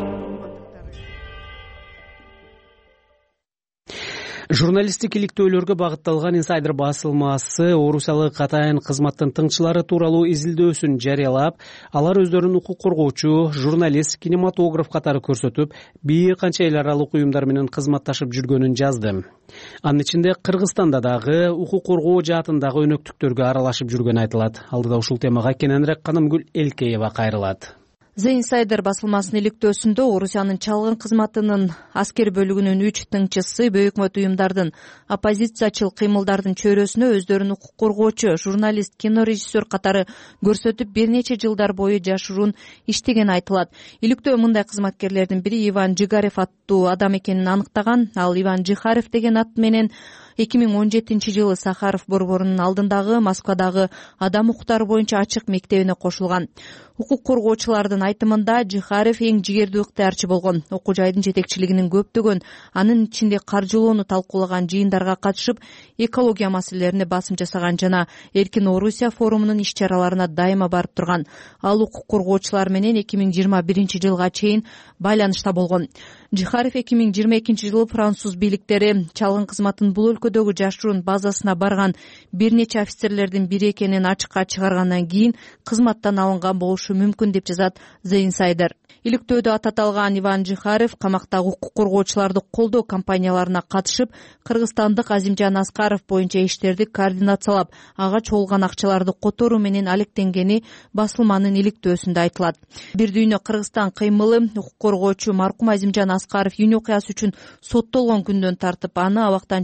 Журналисттик иликтөөлөргө багытталган инсайдер басылмасы орусиялык катайын кызматтын тыңчылары тууралуу изилдөөсүн жарыялап, алар өздөрүн укук коргоочу, журналист, кинематограф катары көрсөтүп, бир канча эл аралык уюмдар менен кызматташып жүргөнүн жазды. Анын ичинде Кыргызстанда дагы укук коргоо жаатындагы өнөктүктөргө аралашып жүргөнү айтылат. Алдыда ушул темага кененирээк Канымгүл Элкеева кайрылат. The Insider басылмасынын иликтөөсүндө Орусиянын чалгын кызматынын аскер бөлүгүнүн үч тыңчысы бөйөкмөт уюмдардын оппозициячыл кыймылдардын чөйрөсүнө өздөрүн укук коргоочу, журналист, кинорежиссер катары көрсөтүп, бир нече жылдар бою жашыруун иштеген айтылат. Иликтөө мындай кызматкерлердин бири Иван Жигарев аттуу адам экенин аныктаган. Ал Иван Жихарев деген ат менен эки миң он жетинчи жылы Сахаров борборунун алдындагы Москвадагы адам укуктары боюнча ачык мектебине кошулган. Укук коргоочулардын айтымында Жихарев эң жигердүү ыктыярчы болгон. Окуу жайдын жетекчилигинин көптөгөн, анын ичинде каржылоону талкуулаган жыйындарга катышып, экология маселелерине басым жасаган жана Эркин Орусия форумунун иш-чараларына дайыма барып турган. Ал укук коргоочулар менен эки миң жыйырма биринчи жылга чейин байланышта болгон. Жихарев эки миң жыйырма экинчи жылы француз бийликтери чалгын кызматтын бул өлкөдөгү жашыруун базасына барган бир нече офицерлердин бири экенин ачыкка чыгаргандан кийин кызматтан алынган болушу мүмкүн деп жазат The Insider. Иликтөөдө ататалган Иван Жихарев камактагы укук коргоочуларды колдоо кампанияларына катышып, кыргызстандык Азимжан Аскаров боюнча иштерди координациялап, ага чогулган акчаларды которуу менен алектенгени басылманын иликтөөсүндө айтылат. Бир дүйнө Кыргызстан кыймылы укук коргоочу маркум Азимжан Аскаров июнь окуясы үчүн соттолгон күндөн тартып, аны абактан чыгаруу менен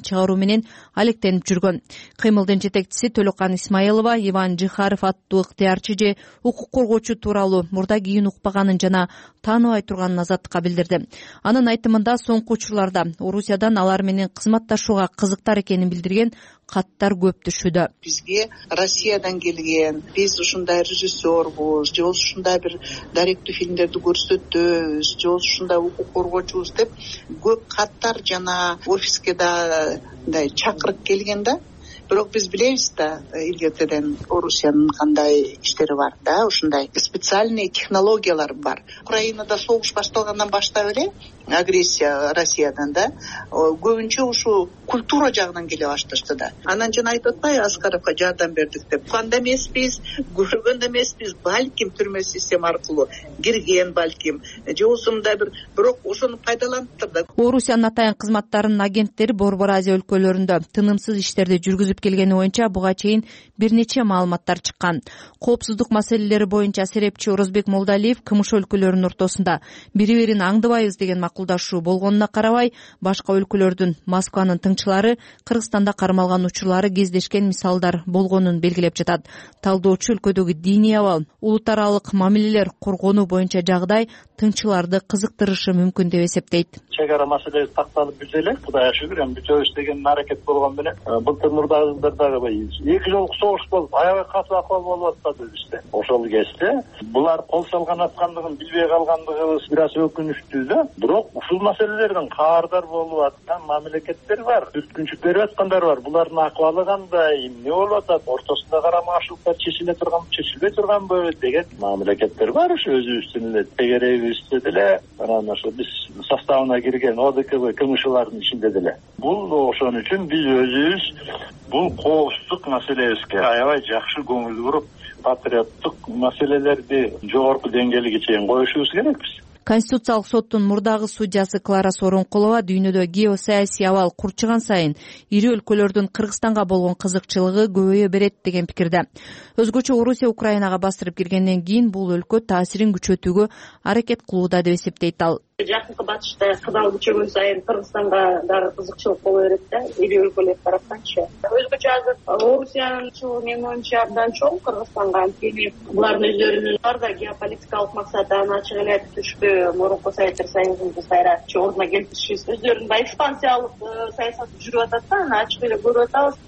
менен алектенип жүргөн. Кыймылдын жетекчиси Төлөкан Исмаилова Иван Жихаров аттуу ыктыярчы же укук коргоочу тууралуу мурда кийин укпаганын жана тааныбай турганын Азаттыкка билдирди. Анын айтымында соңку учурларда Орусиядан алар менен кызматташууга кызыктар экенин билдирген каттар көп түшүүдө. Бизге Россиядан келген, биз ушундай режиссербуз, же ушундай бир даректүү фильмдерди көрсөтөбүз, же ушундай укук коргоочубуз деп көп каттар жана офиске да чакырып келген да. Бирок биз билебиз да, илгертеден Орусиянын кандай иштери бар да, ушундай специальный технологиялар бар. Украинада согуш башталгандан баштап эле агрессия Россиядан да көбүнчө ушу культура жагынан келе башташты да. Анан жана айтып атпайбы, Аскаровго жардам бердик деп. Уккан да эмеспиз, көргөн да эмеспиз, балким түрмө система аркылуу кирген балким, же осундай бир, бирок ошону пайдаланыптыр да. Орусиянын атайын кызматтарынын агенттери Борбор Азия өлкөлөрүндө тынымсыз иштерди жүргүзүп келгени боюнча буга чейин бир нече маалыматтар чыккан. Коопсуздук маселелери боюнча серепчи Орозбек Молдалиев КМШ өлкөлөрүнүн ортосунда бири-бирин аңдыбайбыз деген макулдашуу болгонуна карабай, башка өлкөлөрдүн Москванын тыңчылары Кыргызстанда кармалган учурлары кездешкен мисалдар болгонун белгилеп жатат. Талдоочу өлкөдөгү диний абал, улут аралык мамилелер коргонуу боюнча жагдай тыңчыларды кызыктырышы мүмкүн деп эсептейт. Чек ара маселеси такталып бүтө элек, Кудайга шүгүр, эми бүтөбүз деген аракет болгон менен былтыр мурдагы дагы эки жолку согуш болуп, аябай катуу акыбал болуп атпады бизде. Ошол кезде булар кол салган аткандыгын билбей калгандыгыбыз бир аз өкүнүчтүү да. Бирок ушул маселелердин каардар болуп аткан мамлекеттер бар, түрткүнчүк берип аткандар бар. Булардын акыбалы кандай, эмне болуп атат, ортосунда карама каршылыктар чечиле турган, чечилбей турганбы деген мамлекеттер бар. Ушу өзүбүздүн эле тегерегибизде деле, анан ошо биз составына кирген ОДКБ КМШлардын ичинде деле. Бул ошон үчүн биз өзүбүз бул коопсуздук маселесине аябай жакшы көңүл буруп, патриоттук маселелерди жогорку деңгээлге чейин коюшубуз керекпиз. Конституциялык соттун мурдагы судьясы Клара Сооронкулова дүйнөдө геосаясий абал курчуган сайын ири өлкөлөрдүн Кыргызстанга болгон кызыкчылыгы көбөйө берет деген пикирде. Өзгөчө Орусия Украинага бастырып киргенден кийин бул өлкө таасирин күчөтүүгө аракет кылууда деп эсептейт ал. Жакынкы батышта кыдал күчөгөн сайын Кыргызстанга дагы кызыкчылык боло берет да, ири өлкөлөр тараптанчы. Өзгөчө азыр Орусиянын чыгуу менин оюмча абдан чоң Кыргызстанга, анткени булардын өздөрүнүн бар да геополитикалык максаты аны ачык эле түшпө мурунку Советтер Союзунун сайрачы ордуна келтиришибиз. Өздөрүнүн да экспансиялык саясаты жүрүп атат да, аны ачык эле көрүп атабыз.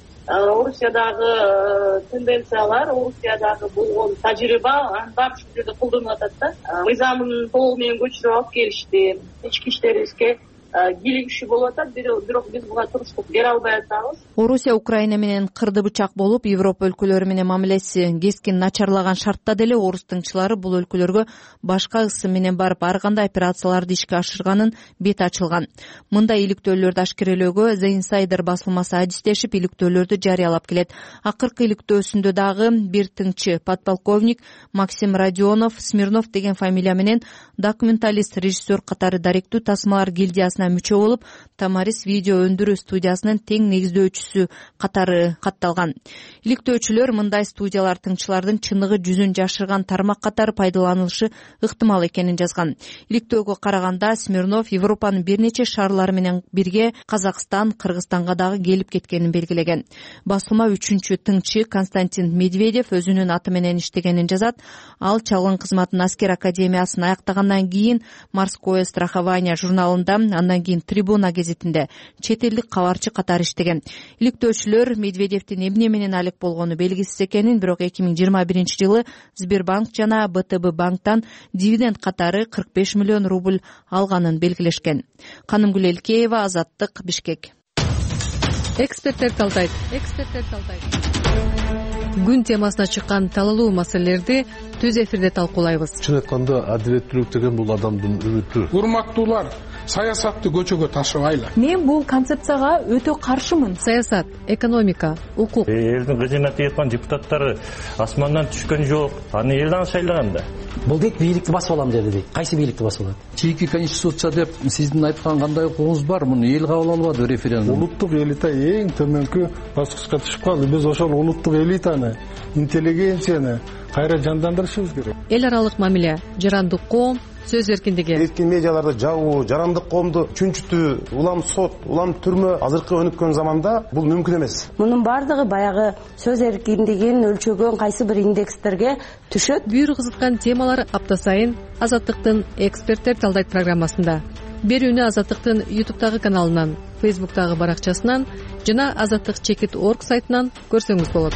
Орусиядагы тенденциялар, Орусиядагы болгон тажрыйба анын баары ушул жерде колдонулуп атат да. Мыйзамын толугу менен көчүрүп алып келишти. Ички иштерибизге кийлигишүү болуп атат, бирок биз буга туруштук бере албай атабыз. Орусия Украина менен кырды бычак болуп, Европа өлкөлөрү менен мамилеси кескин начарлаган шартта деле орус тыңчылары бул өлкөлөргө башка ысым менен барып ар кандай операцияларды ишке ашырганын бет ачылган. Мындай иликтөөлөрдү ашкерелөөгө The Insider басылмасы адистешип иликтөөлөрдү жарыялап келет. Акыркы иликтөөсүндө дагы бир тыңчы подполковник Максим Родионов Смирнов деген фамилия менен документалист, режиссер катары даректүү тасмалар гильдиясына мүчө болуп, Тамарис видео өндүрүү студиясынын тең негиздөөчүсү катары катталган. Иликтөөчүлөр мындай студиялар тыңчылардын чыныгы жүзүн жашырган тармак катары пайдаланылышы ыктымал экенин жазган. Иликтөөгө караганда Смирнов Европанын бир нече шаарлары менен бирге Казакстан, Кыргызстанга дагы келип кеткенин белгилеген. Басылма үчүнчү тыңчы Константин Медведев өзүнүн аты менен иштегенин жазат. Ал чалгын кызматын аскер академиясын аяктагандан кийин Морское страхование журналында, андан кийин Трибуна гезитинде чет элдик кабарчы катары иштеген. Иликтөөчүлөр Медведевдин эмне менен алек болгону белгисиз экенин, бирок эки миң жыйырма биринчи жылы Сбербанк жана Б Т Б банктан дивиденд катары кырк беш миллион рубль алганын белгилешкен. Канымгүл Элкеева, Азаттык, Бишкек. Эксперттер талдайт. Эксперттер талдайт. Күн темасына чыккан талалуу маселелерди түз эфирде талкуулайбыз. Чын айтканда адилеттүүлүк деген бул адамдын үмүтү. Урматтуулар, саясатты көчөгө ташыбайлы. Мен бул концепцияга өтө каршымын. Саясат, экономика, укук. Элдин кызмат эткан депутаттары асмандан түшкөн жок. Аны элден шайлаган да. Бул дейт бийликти басып алам деди дейт. Кайсы бийликти басып алат? Чийки конституция деп сиздин айткан кандай укугуңуз бар? Муну эл кабыл албады референдум. Улуттук элита эң төмөнкү баскычка түшүп калды. Биз ошол улуттук элитаны демократияны, интеллигенцияны кайра жандандырышыбыз керек. Эл аралык мамиле, жарандык коом, сөз эркиндиги. Эркин медиаларды жабуу, жарандык коомду чүнчүтүү, улам сот, улам түрмө азыркы өнүккөн заманда бул мүмкүн эмес. Мунун бардыгы баягы сөз эркиндигин өлчөгөн кайсы бир индекстерге түшөт. Бүйүр кызыткан темалар апта сайын Азаттыктын эксперттер талдайт программасында. Берүүнү Азаттыктын ютубтагы каналынан, фейсбуктагы баракчасынан жана азаттык чекит точка орг сайтынан көрсөңүз болот.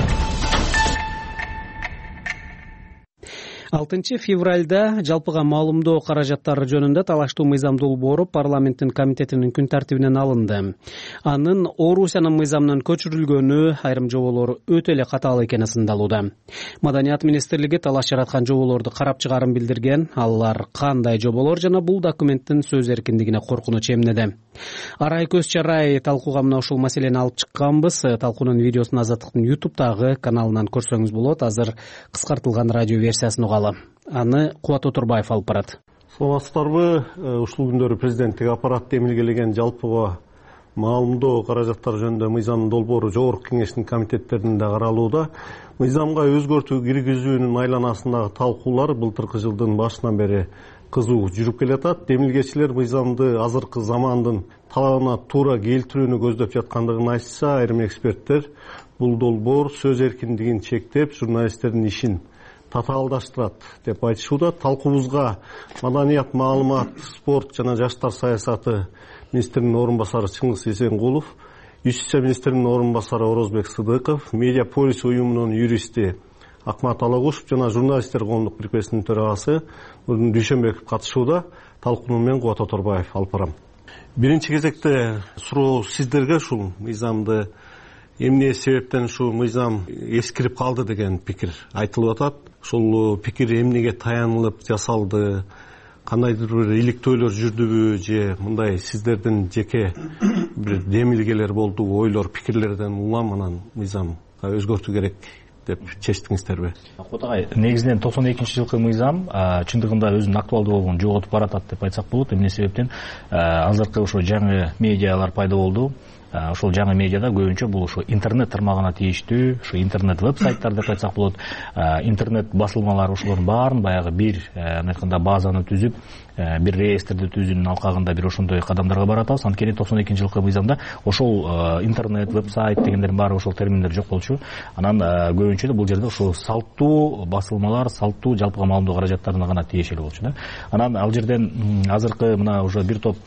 алтынчы февралда жалпыга маалымдоо каражаттары жөнүндө талаштуу мыйзам долбоору парламенттин комитетинин күн тартибинен алынды. Анын Орусиянын мыйзамынан көчүрүлгөнү айрым жоболор өтө эле катаал экени сындалууда. Маданият министрлиги талаш жараткан жоболорду карап чыгарын билдирген. Алар кандай жоболор жана бул документтин сөз эркиндигине коркунуч эмнеде? Арай Көз Чарай талкууга мына ушул маселени алып чыкканбыз. Талкуунун видеосун Азаттыктын ютубтагы каналынан көрсөңүз болот. Азыр кыскартылган радио версиясын угалы. Аны Кубат Отурбаев алып барат. Саламатсыздарбы? Ушул күндөрү президенттик аппарат демилгелеген жалпыга маалымдоо каражаттары жөнүндө мыйзам долбоору жогорку кеңештин комитеттеринде каралууда. Мыйзамга өзгөртүү киргизүүнүн айланасындагы талкуулар былтыркы жылдын башынан бери кызуу жүрүп келатат. Демилгечилер мыйзамды азыркы замандын талабына туура келтирүүнү көздөп жаткандыгын айтса, айрым эксперттер бул долбоор сөз эркиндигин чектеп, журналисттердин ишин татаалдаштырат деп айтышууда. Талкуубузга маданият, маалымат, спорт жана жаштар саясаты министринин орун басары Чыңгыз Эсенкулов, Юстиция министринин орун басары Орозбек Сыдыков, Медиаполис уюмунун юристи Акмат Алагушев жана журналисттер коомдук бирикмесинин төрагасы Дүйшөнбеков катышууда. Талкуунун мен Кубат Оторбаев алып барам. Биринчи кезекте суроо сиздерге ушул мыйзамды эмне себептен ушу мыйзам эскирип калды деген пикир айтылып атат. Ушул пикир эмнеге таянылып жасалды? Кандайдыр бир иликтөөлөр жүрдүбү же мындай сиздердин жеке бир демилгелер болдубу, ойлор, пикирлерден улам анан мыйзамга өзгөртүү керек деп чечтиңиздерби? Кудагай, негизинен токсон экинчи жылкы мыйзам чындыгында өзүнүн актуалдуулугун жоготуп баратат деп айтсак болот. Эмне себептен азыркы ошо жаңы медиалар пайда болду. Ошол жаңы медиада көбүнчө бул ошо интернет тармагына тийиштүү, ошо интернет веб-сайттар деп айтсак болот. Интернет басылмалар ошолордун баарын баягы бир айтканда базаны түзүп, бир реестрди түзүүнүн алкагында бир ошондой кадамдарга баратабыз. Анткени токсон экинчи жылкы мыйзамда ошол интернет, веб-сайт дегендердин баары ошол терминдер жок болчу. Анан көбүнчө бул жерде ошол салттуу басылмалар, салттуу жалпыга маалымдоо каражаттарына гана тиешелүү болчу да. Анан ал жерден азыркы мына уже бир топ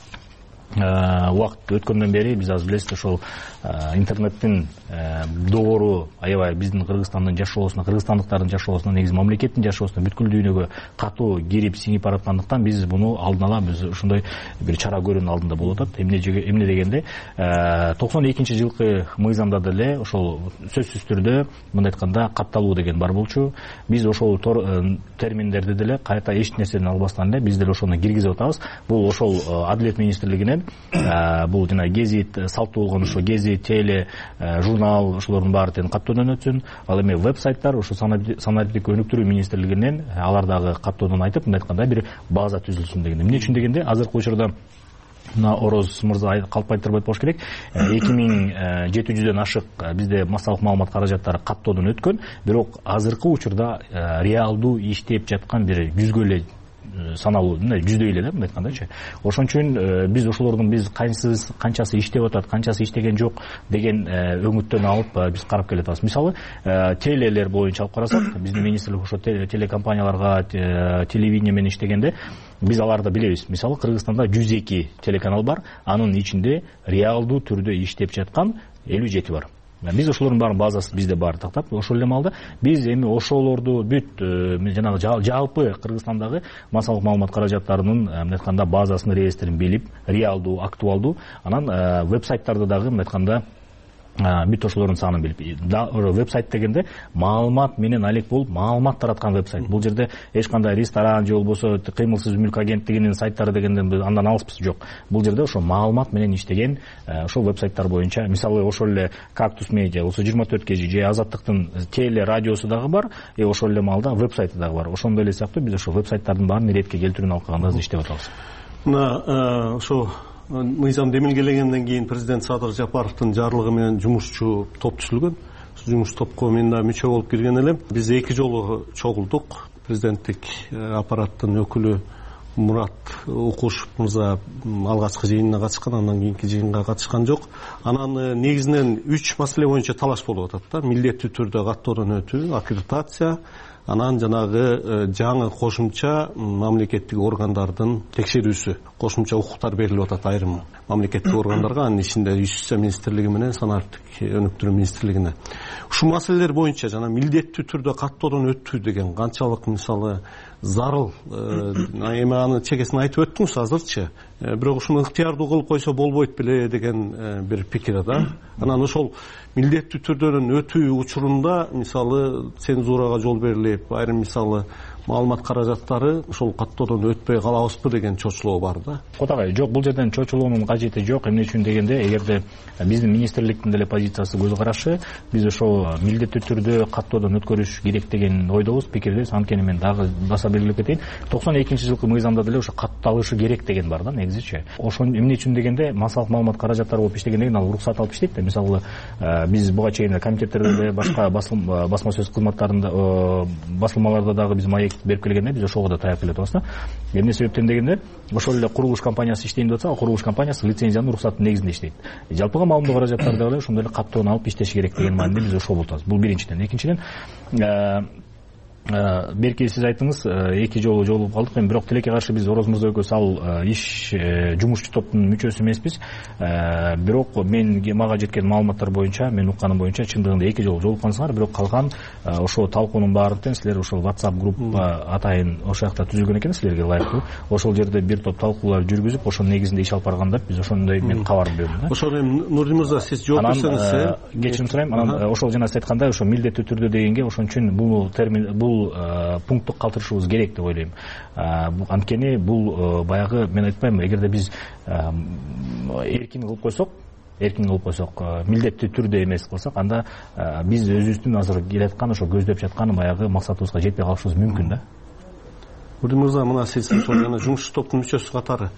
убакыт өткөндөн бери биз азыр билесиз ошол интернеттин доору аябай биздин Кыргызстандын жашоосуна, кыргызстандыктардын жашоосуна, негизи мамлекеттин жашоосуна, бүткүл дүйнөгө катуу кирип сиңип бараткандыктан биз муну алдын ала биз ошондой бир чара көрүүнүн алдында болуп атат. Эмне эмне дегенде токсон экинчи жылкы мыйзамда деле ошол сөзсүз түрдө мындай айтканда катталуу деген бар болчу. Биз ошол терминдерди деле кайта эч нерседен албастан эле биз деле ошону киргизип атабыз. Бул ошол Адилет министрлигинен бул жана гезит, салттуу болгон ошо гезит, теле, журнал ошолордун баары тең каттоодон өтсүн. Ал эми веб-сайттар ошо санариптик өнүктүрүү министрлигинен алар дагы каттоодон айтып, мындай айтканда бир база түзүлсүн деген. Эмне үчүн дегенде азыркы учурда мына Ороз мырза калп айтырбайт болуш керек. эки миң жети жүздөн ашык бизде массалык маалымат каражаттары каттоодон өткөн, бирок азыркы учурда реалдуу иштеп жаткан бир жүзгө эле саналуу, мындай жүздөй эле да мындай айткандачы. Ошон үчүн биз ошолордун биз канчасы канчасы иштеп атат, канчасы иштеген жок деген өңүттөн алып биз карап келатабыз. Мисалы, телелер боюнча алып карасак, биздин министрлик ошо телекомпанияларга, телевидение менен иштегенде биз аларды билебиз. Мисалы, Кыргызстанда жүз эки телеканал бар, анын ичинде реалдуу түрдө иштеп жаткан элүү жети бар. Биз ошолордун баарын базасы бизде бар тактап, ошол эле маалда биз эми ошолорду бүт жанагы жалпы Кыргызстандагы массалык маалымат каражаттарынын мындай айтканда базасын, реестрин билип, реалдуу, актуалдуу, анан веб-сайттарды дагы мындай айтканда бүт ошолордун санын билип, веб-сайт дегенде маалымат менен алек болуп, маалымат тараткан веб-сайт. Бул жерде эч кандай ресторан же болбосо кыймылсыз мүлк агенттигинин сайттары дегенден андан алыспыз жок. Бул жерде ошо маалымат менен иштеген ошол веб-сайттар боюнча, мисалы ошол эле Кактус медиа, болсо жыйырма төрт кж же Азаттыктын теле радиосу дагы бар, и ошол эле маалда веб-сайты дагы бар. Ошондой эле сыяктуу биз ошо веб-сайттардын баарын иретке келтирүүнүн алкагында иштеп атабыз. Мына ошо мыйзам демилгелегенден кийин президент Садыр Жапаровдун жарлыгы менен жумушчу топ түзүлгөн. жумуш топко мен да мүчө болуп кирген элем. Биз эки жолу чогулдук. Президенттик аппараттын өкүлү Мурат Укушев мырза алгачкы жыйынына катышкан, андан кийинки жыйынга катышкан жок. Анан негизинен үч маселе боюнча талаш болуп атат да. Милдеттүү түрдө каттоодон өтүү, аккредитация, анан жанагы жаңы кошумча мамлекеттик органдардын текшерүүсү, кошумча укуктар берилип атат айрым мамлекеттик органдарга, анын ичинде Юстиция министрлиги менен санариптик өнүктүрүү министрлигине. Ушул маселелер боюнча жана милдеттүү түрдө каттоодон өтүү деген канчалык мисалы зарыл, эми аны чекесин айтып өттүңүз азырчы, бирок ушуну ыктыярдуу кылып койсо болбойт беле деген бир пикир да. Анан ошол милдеттүү түрдөн өтүү учурунда мисалы цензурага жол берилип, айрым мисалы маалымат каражаттары ошол каттоодон өтпөй калабызбы деген чочулоо бар да. Кодагай, жок, бул жерден чочулоонун кажети жок. Эмне үчүн дегенде, эгерде биздин министрликтин деле позициясы, көз карашы, биз ошол милдеттүү түрдө каттоодон өткөрүш керек деген ойдобуз, пикирдебиз. Анткени мен дагы баса белгилеп кетейин, токсон экинчи жылкы мыйзамда деле ошо катталышы керек деген бар да, негизичи. Ошон эмне үчүн дегенде, массалык маалымат каражаттары болуп иштегенден кийин ал уруксат алып иштейт да. Мисалы, биз буга чейин комитеттерде, башка басма сөз кызматтарында, басылмаларда дагы биз маек берип келгенде биз ошого да таяп келе атабыз да. Эмне себептен дегенде, ошол эле курулуш компаниясы иштейин деп атса, ал курулуш компаниясы лицензиянын уруксатынын негизинде иштейт. Жалпыга маалымдоо каражаттарды деле ошондой эле каттоон алып иштеш керек деген мааниде биз ошол болуп атабыз. Бул биринчиден. Экинчиден, берки сиз айттыңыз, эки жолу жолугуп калдык. Эми бирок тилекке каршы биз Ороз мырза экөөбүз ал иш жумушчу топтун мүчөсү эмеспиз. Бирок мен мага жеткен маалыматтар боюнча, мен укканым боюнча чындыгында эки жолу жолуккансыңар, бирок калган ошо талкуунун баарын силер ошол WhatsApp группа атайын ошол жакта түзүлгөн экен, силерге ылайыктуу. Ошол жерде бир топ талкуулар жүргүзүп, ошонун негизинде иш алып барган деп биз ошондой мен кабар бердим да. Ошол эми Нурди мырза сиз жооп берсеңиз. Кечирим сурайм. Анан ошол жана сиз айткандай, ошо милдеттүү түрдө дегенге ошон үчүн бул термин, бул пунктту калтырышыбыз керек деп ойлойм. Анткени бул баягы, мен айтпайм, эгерде биз эркин кылып койсок, эркин кылып койсок, милдеттүү түрдө эмес кылсак, анда биз өзүбүздүн азыр келаткан ошо көздөп жаткан баягы максатыбызга жетпей калышыбыз мүмкүн да. Нурди мырза, мына сиз ошол жана жумушчу топтун мүчөсү катары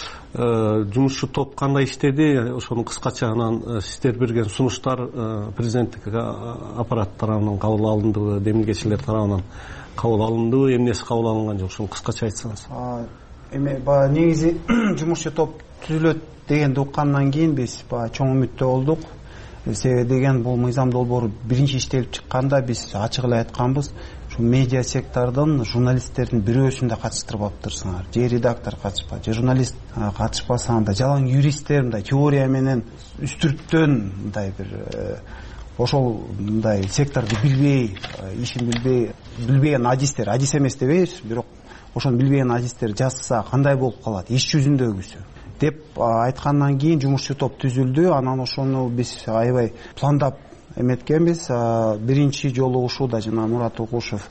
жумушчу топ кандай иштеди, ошону кыскача анан сиздер берген сунуштар президенттик аппарат тарабынан кабыл алындыбы, демилгечилер тарабынан кабыл алындыбы, эмнеси кабыл алынган жок, ошону кыскача айтсаңыз. Эми баягы негизи жумушчу топ түзүлөт дегенди уккандан кийин биз баягы чоң үмүттө болдук. Себеби деген бул мыйзам долбоору биринчи иштелип чыкканда биз ачык эле айтканбыз, медиа сектордон журналисттердин бирөөсүн да катыштырбаптырсыңар, же редактор катышпа, же журналист катышпаса, анда жалаң юристтер мындай теория менен үстүрттөн мындай бир ошол мындай секторду билбей, ишин билбей, билбеген адистер, адис эмес дебейбиз, бирок ошону билбеген адистер жазса кандай болуп калат иш жүзүндөгүсү деп айткандан кийин жумушчу топ түзүлдү. Анан ошону биз аябай пландап эметкенбиз. Биринчи жолу ушуда жана Мурат Укушев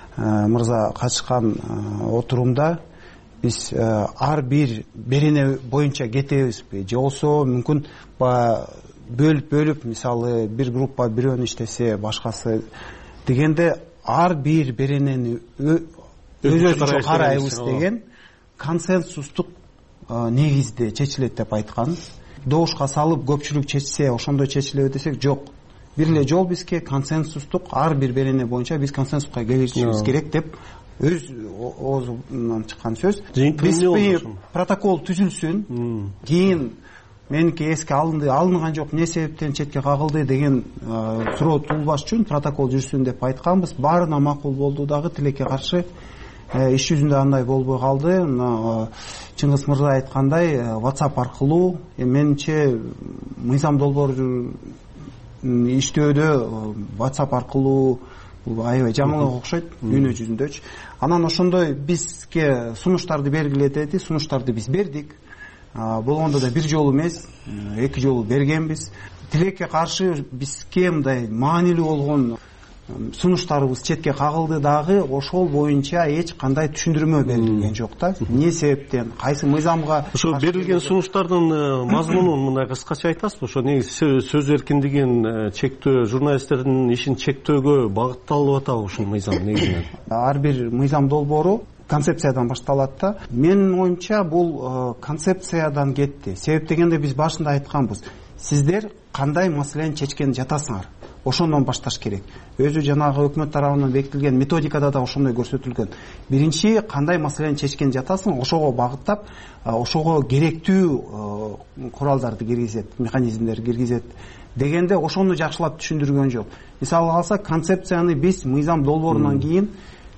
мырза катышкан отурумда биз ар бир берене боюнча кетебизби, же болбосо мүмкүн бөлүп бөлүп, мисалы бир группа бирөөнү иштесе, башкасы дегенде ар бир беренени өзүнчө карайбыз деген консенсустук негизде чечилет деп айткан. Добушка салып көпчүлүк чечсе ошондой чечилеби десек, жок. Бир эле жол бизге консенсустук, ар бир берене боюнча биз консенсуска келишибиз керек деп өз оозунан чыккан сөз. Биз протокол түзүлсүн, кийин меники эске алынды, алынган жок, эмне себептен четке кагылды деген суроо туулбаш үчүн протокол жүрсүн деп айтканбыз. Баарына макул болду дагы, тилекке каршы иш жүзүндө андай болбой калды. Чыңгыз мырза айткандай, WhatsApp аркылуу, менимче мыйзам долбоору иштөөдө WhatsApp аркылуу аябай жаңылык окшойт дүйнө жүзүндөчү. Анан ошондой бизге сунуштарды бергиле деди, сунуштарды биз бердик. Болгондо да бир жолу эмес, эки жолу бергенбиз. Тилекке каршы бизге мындай маанилүү болгон сунуштарыбыз четке кагылды дагы, ошол боюнча эч кандай түшүндүрмө берилген жок да. Эмне себептен, кайсы мыйзамга ошо берилген сунуштардын мазмунун мындай кыскача айтасызбы? Ошо негизи сөз эркиндигин чектөө, журналисттердин ишин чектөөгө багытталып атабы ушул мыйзам негизинен? Ар бир мыйзам долбоору концепциядан башталат да. Менин оюмча бул концепциядан кетти. Себеп дегенде биз башында айтканбыз, сиздер кандай маселени чечкен жатасыңар. ошондон башташ керек. Өзү жанагы өкмөт тарабынан бекитилген методикада да ошондой көрсөтүлгөн. Биринчи кандай маселени чечкен жатасың, ошого багыттап, ошого керектүү куралдарды киргизет, механизмдерди киргизет дегенде ошону жакшылап түшүндүргөн жок. Мисалы алсак, концепцияны биз мыйзам долбоорунан кийин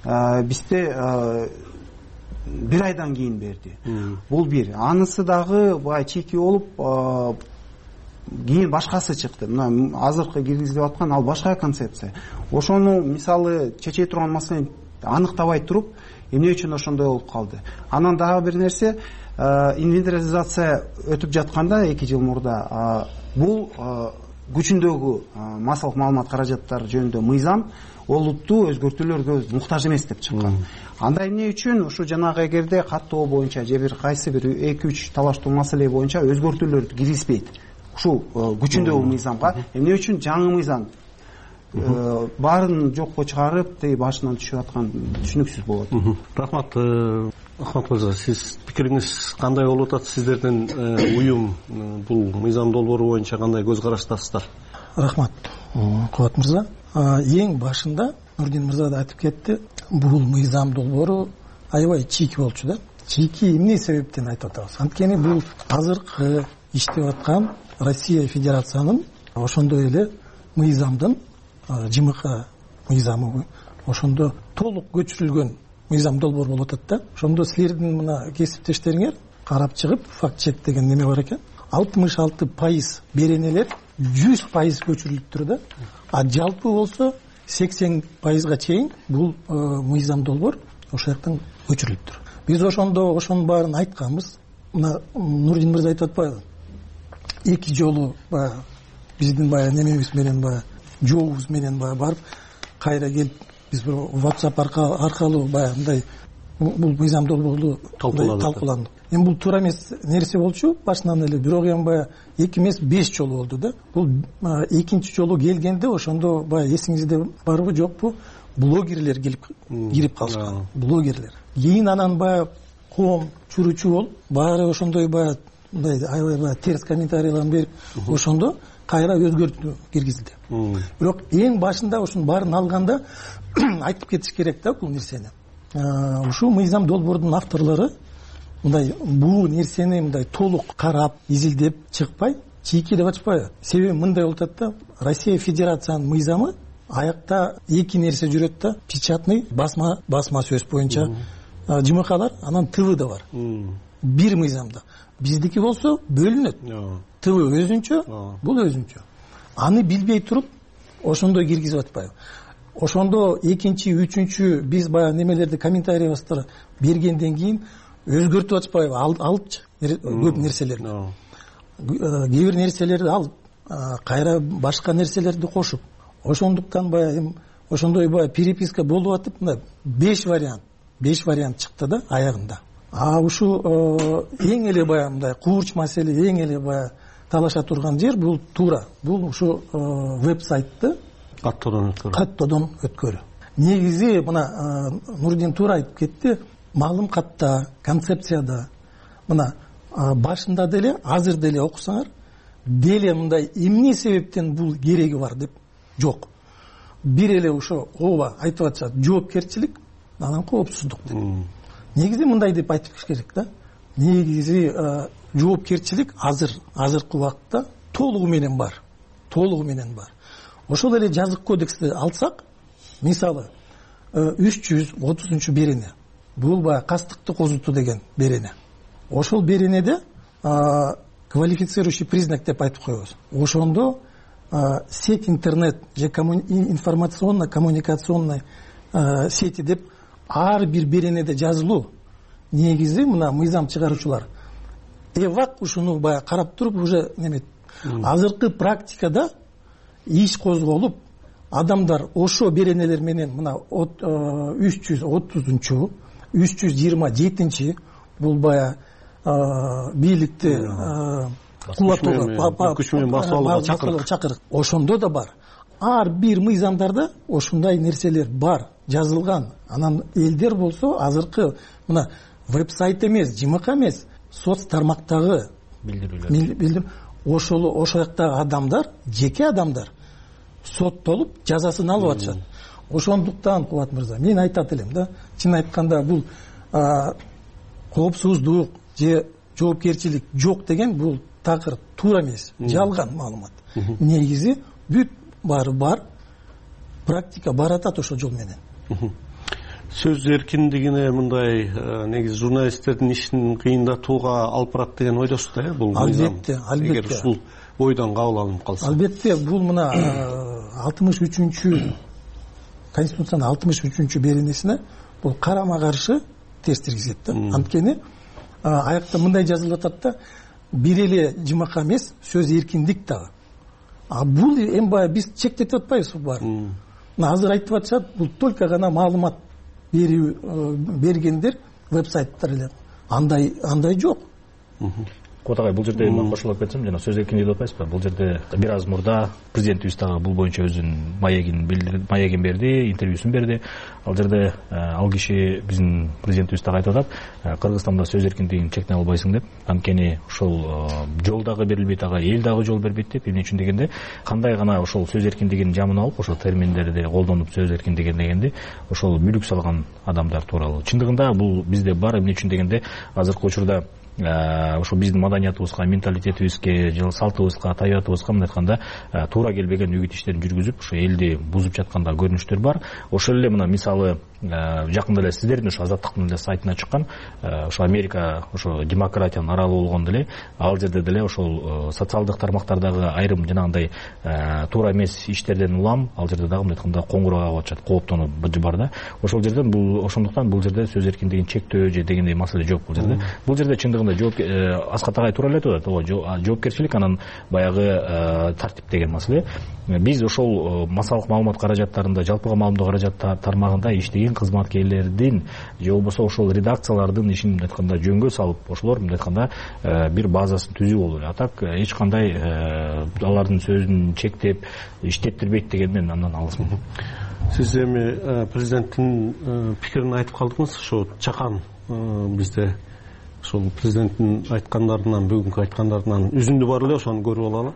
бизде бир айдан кийин берди. Бул бир. Анысы дагы бай чийки болуп, кийин башкасы чыкты. Мына азыркы киргизилип аткан ал башка концепция. Ошону мисалы чече турган маселени аныктабай туруп, эмне үчүн ошондой болуп калды. Анан дагы бир нерсе, инвентаризация өтүп жатканда эки жыл мурда бул күчүндөгү массалык маалымат каражаттары жөнүндө мыйзам олуттуу өзгөртүүлөргө муктаж эмес деп чыккан. Анда эмне үчүн ушу жанагы эгерде каттоо боюнча же бир кайсы бир эки үч талаштуу маселе боюнча өзгөртүүлөр киргизбейт ушул күчүндөгү мыйзамга, эмне үчүн жаңы мыйзам баарын жокко чыгарып, тиги башынан түшүп аткан түшүнүксүз болот. Рахмат. Ахмат мырза, сиз пикириңиз кандай болуп атат? Сиздердин уюм бул мыйзам долбоору боюнча кандай көз караштасыздар? Рахмат, Кубат мырза. Эң башында Нурдин мырза да айтып кетти, бул мыйзам долбоору аябай чийки болчу да. Чийки эмне себептен айтып атабыз? Анткени бул азыркы иштеп аткан Россия Федерациянын ошондой эле мыйзамдын ЖМК мыйзамы ошондо толук көчүрүлгөн мыйзам долбоор болуп атат да. Ошондо силердин мына кесиптештериңер карап чыгып, факт чек деген неме бар экен. алтымыш алты пайыз беренелер жүз пайыз көчүрүлүптүр да. А жалпы болсо сексен пайызга чейин бул мыйзам долбоор ошол жактан көчүрүлүптүр. Биз ошондо ошонун баарын айтканбыз. Мына Нурдин мырза айтып атпайбы? Эки жолу баягы биздин баягы немебиз менен баягы жообуз менен баягы барып, кайра келип биз бир WhatsApp аркылуу баягы мындай бул мыйзам долбоорду талкууландык. Эми бул туура эмес нерсе болчу башынан эле, бирок эми баягы эки эмес беш жолу болду да. Бул экинчи жолу келгенде ошондо баягы эсиңизде барбы жокпу, блогерлер келип кирип калышкан. Блогерлер. Кийин анан баягы коом чуручу болуп, баары ошондой баягы мындай аябай баягы терс комментарийларын берип, ошондо кайра өзгөртүү киргизилди. Бирок эң башында ушунун баарын алганда айтып кетиш керек да бул нерсени. Ушул мыйзам долбоордун авторлору мындай бул нерсени мындай толук карап, изилдеп чыкпай, чийки деп атышпайбы? Себеби мындай болуп атат да, Россия Федерациянын мыйзамы аякта эки нерсе жүрөт да, печатный басма басма сөз боюнча ЖМКлар, анан ТВ да бар. Бир мыйзамда. Биздики болсо бөлүнөт. ТВ өзүнчө, бул өзүнчө. Аны билбей туруп ошондой киргизип атпайбы? Ошондо экинчи, үчүнчү биз баягы немелерди комментарийлерди бергенден кийин өзгөртүп атпайбы? Алыпчы көп нерселерди. Кээ бир нерселерди алып, кайра башка нерселерди кошуп. Ошондуктан баягы ошондой баягы переписка болуп атып, мына беш вариант, беш вариант чыкты да аягында. А ушул эң эле баягы мындай куурч маселе, эң эле баягы талаша турган жер бул туура. Бул ушу веб-сайтты каттоодон өткөрүү. Каттоодон өткөрүү. Негизи мына Нурдин туура айтып кетти, маалым катта, концепцияда мына башында деле, азыр деле окусаңар, деле мындай эмне себептен бул кереги бар деп жок. Бир эле ошо ооба айтып атышат, жоопкерчилик, анан коопсуздук деп. Негизи мындай деп айтыш керек да. Негизи жоопкерчилик азыр азыркы убакытта толугу менен бар. Толугу менен бар. Ошол эле жазык кодексти алсак, мисалы үч жүз отузунчу берене. Бул баягы кастыкты козутуу деген берене. Ошол беренеде квалифицирующий признак деп айтып коебуз. Ошондо сеть интернет же информационно-коммуникационный сети деп ар бир беренеде жазылуу. Негизи мына мыйзам чыгаруучулар эвак ушуну баягы карап туруп уже немет. Азыркы практикада иш козголуп, адамдар ошо беренелер менен мына үч жүз отузунчу, үч жүз жыйырма жетинчи бул баягы бийликти кулатууга, күч менен басып алууга чакырык. Ошондо да бар. Ар бир мыйзамдарда ошондой нерселер бар, жазылган. Анан элдер болсо азыркы мына веб-сайт эмес, ЖМК эмес, соц тармактагы билдирүүлөр, ошол ошол жактагы адамдар, жеке адамдар соттолуп жазасын алып атышат. Ошондуктан Кубат мырза, мен айтат элем да, чын айтканда бул коопсуздук же жоопкерчилик жок деген бул такыр туура эмес, жалган маалымат. Негизи бүт баары бар, практика баратат ошол жол менен. Сөз эркиндигине мындай негизи журналисттердин ишин кыйындатууга алып барат деген ойдосуз да, бул албетте, албетте. Эгер ушул ойдон кабыл алынып калса. Албетте, бул мына алтымыш үчүнчү Конституциянын алтымыш үчүнчү беренесине бул карама каршы терс киргизет да. Анткени аякта мындай жазылып атат да, бир эле жымакка эмес, сөз эркиндик дагы. А бул эми баягы биз чектетип атпайбызбы баарын? Азыр айтып атышат, бул только гана маалымат бергендер веб-сайттар эле. Андай андай жок. Кубат агай, бул жерде мен кошулуп кетсем, жана сөз эркиндиги деп атпайсызбы? Бул жерде бир аз мурда президентибиз дагы бул боюнча өзүнүн маегин маегин берди, интервьюсун берди. Ал жерде ал киши биздин президентибиз дагы айтып атат, Кыргызстанда сөз эркиндигин чектей албайсың деп. Анткени ошол жол дагы берилбейт, ага эл дагы жол бербейт деп. Эмне үчүн дегенде, кандай гана ошол сөз эркиндигин жамын алып, ошол терминдерди колдонуп сөз эркиндиги дегенде, ошол бүлүк салган адамдар тууралуу. Чындыгында бул бизде бар. Эмне үчүн дегенде, азыркы учурда ошо биздин маданиятыбызга, менталитетибизге, же салтыбызга, табиятыбызга мындай айтканда туура келбеген үгүт иштерин жүргүзүп, ошо элди бузуп жатканда көрүнүштөр бар. Ошол эле мына мисалы жакында эле сиздердин ошо Азаттыктын эле сайтына чыккан, ошо Америка ошо демократиянын аралы болгондо эле, ал жерде деле ошол социалдык тармактардагы айрым жанагындай туура эмес иштерден улам, ал жерде дагы мындай айтканда коңгуроо кагып атышат, кооптонуу бар да. Ошол жерден бул ошондуктан бул жерде сөз эркиндигин чектөө же дегендей маселе жок бул жерде. Бул жерде чындыгында Аскат агай туура эле айтып атат, жоопкерчилик анан баягы тартип деген маселе. Биз ошол массалык маалымат каражаттарында, жалпыга маалымдоо каражат тармагында иштеген кызматкерлердин же болбосо ошол редакциялардын ишин мындай айтканда жөнгө салып, ошолор мындай айтканда бир базасын түзүү болду эле. А так эч кандай алардын сөзүн чектеп, иштеттирбейт деген мен андан алысмын. Сиз эми президенттин пикирин айтып калдыңыз, ошо чакан бизде ошол президенттин айткандарынан, бүгүнкү айткандарынан үзүндү бар эле, ошону көрүп алалы.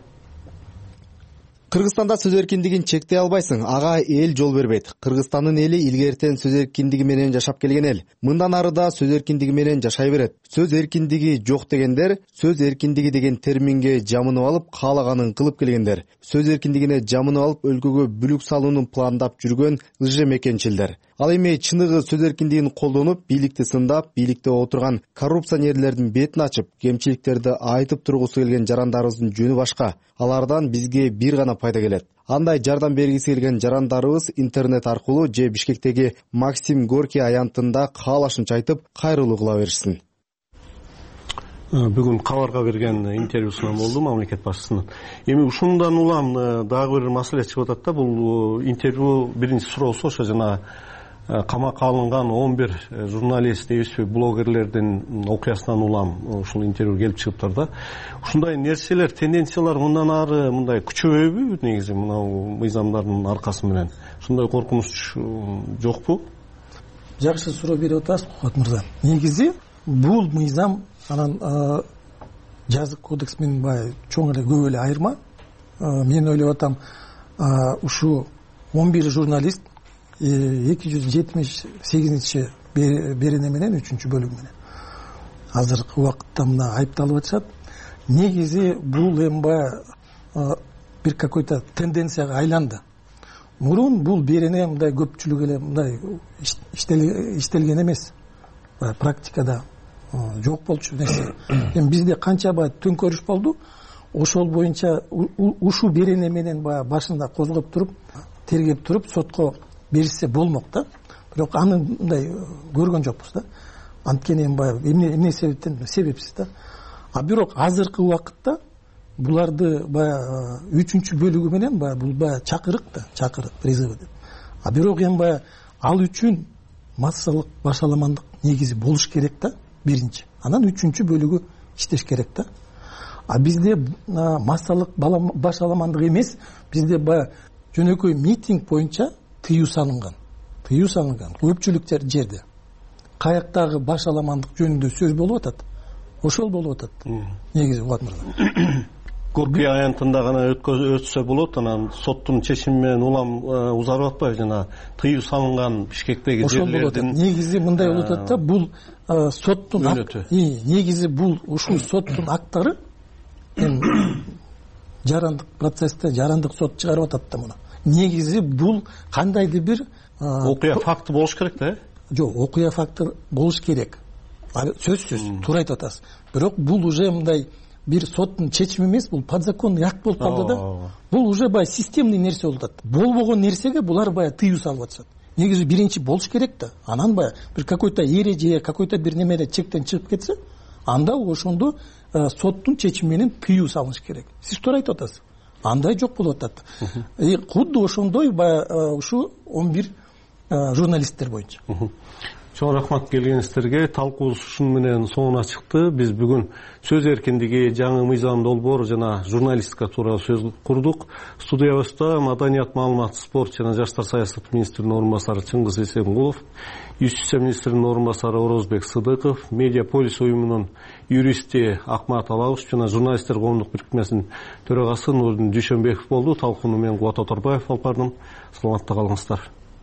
Кыргызстанда сөз эркиндигин чектей албайсың, ага эл жол бербейт. Кыргызстандын эли илгертен сөз эркиндиги менен жашап келген эл. Мындан ары да сөз эркиндиги менен жашай берет. Сөз эркиндиги жок дегендер, сөз эркиндиги деген терминге жамынып алып, каалаганын кылып келгендер. Сөз эркиндигине жамынып алып, өлкөгө бүлүк салууну пландап жүргөн ыжы мекенчилдер. Ал эми чыныгы сөз эркиндигин колдонуп, бийликти сындап, бийликте отурган коррупционерлердин бетин ачып, кемчиликтерди айтып тургусу келген жарандарыбыздын жөнү башка. Алардан бизге бир гана пайда келет. Андай жардам бергиси келген жарандарыбыз интернет аркылуу же Бишкектеги Максим Горький аянтында каалашынча айтып, кайрылуу кыла беришсин. Бүгүн кабарга берген интервьюсунан болду мамлекет башчысынын. Эми ушундан улам дагы бир маселе чыгып атат да, бул интервью биринчи суроосу ошо жана камакка алынган он бир журналист, дейбизби, блогерлердин окуясынан улам ушул интервью келип чыгыптыр да. Ушундай нерселер, тенденциялар мындан ары мындай күчөбөйбү негизи мынау мыйзамдардын аркасы менен? Ушундай коркунуч жокпу? Жакшы суроо берип атасыз, Кубат мырза. Негизи бул мыйзам анан жазык кодекс менен баягы чоң эле көп эле айырма. Мен ойлоп атам, ушу он бир журналист эки жүз жетимиш сегизинчи берене менен үчүнчү бөлүгү менен азыркы убакытта мына айыпталып атышат. Негизи бул эми баягы бир какой-то тенденцияга айланды. Мурун бул берене мындай көпчүлүк эле мындай иштелген эмес. Практикада жок болчу нерсе. Эми бизде канча баягы төңкөрүш болду. Ошол боюнча ушул берене менен баягы башында козгоп туруп, тергеп туруп, сотко беришсе болмок да. Бирок аны мындай көргөн жокпуз да. Анткени эми баягы эмне себептен себепсиз да. А бирок азыркы убакытта буларды баягы үчүнчү бөлүгү менен баягы бул баягы чакырык да, чакырык призыв деп. А бирок эми баягы ал үчүн массалык башаламандык негизи болуш керек да, биринчи. Анан үчүнчү бөлүгү иштеш керек да. А бизде массалык башаламандык эмес, бизде баягы жөнөкөй митинг боюнча тыюу салынган. Тыюу салынган көпчүлүк жерде. Каяктагы башаламандык жөнүндө сөз болуп атат. Ошол болуп атат. Негизи Кубат мырза. окуя аянтында гана өтсө болот, анан соттун чечими менен улам узарып атпайбы, жана тыюу салынган Бишкектеги жерлердин. Негизи мындай болуп атат да, бул соттун негизи бул ушул соттун актары жарандык процессте жарандык сот чыгарып атат да муну. Негизи бул кандайдыр бир окуя факты болуш керек да? Жок, окуя факты болуш керек. Сөзсүз, туура айтып атасыз. Бирок бул уже мындай бир соттун чечими эмес, бул подзаконный акт болуп калды да. Бул уже баягы системный нерсе болуп атат. Болбогон нерсеге булар баягы тыюу салып атышат. Негизи биринчи болуш керек да. Анан баягы бир какой-то эреже, какой-то бир немеде чектен чыгып кетсе, анда ошондо соттун чечими менен тыюу салыш керек. Сиз туура айтып атасыз. Андай жок болуп атат. Кудду ошондой баягы ушу он бир журналисттер боюнча. Чоң рахмат келгениңиздерге. Талкуубуз ушун менен соңуна чыкты. Биз бүгүн сөз эркиндиги, жаңы мыйзам долбоор жана журналистика тууралуу сөз курдук. Студиябызда маданият, маалымат, спорт жана жаштар саясаты министринин орун басары Чыңгыз Эсенгулов, юстиция министринин орун басары Орозбек Сыдыков, Медиаполис уюмунун юристи Акмат Алабов жана журналисттер коомдук бирикмесинин төрагасы Нурдин Дүйшөнбеков болду. Талкууну мен Кубат Оторбаев алып бардым. Саламатта калыңыздар.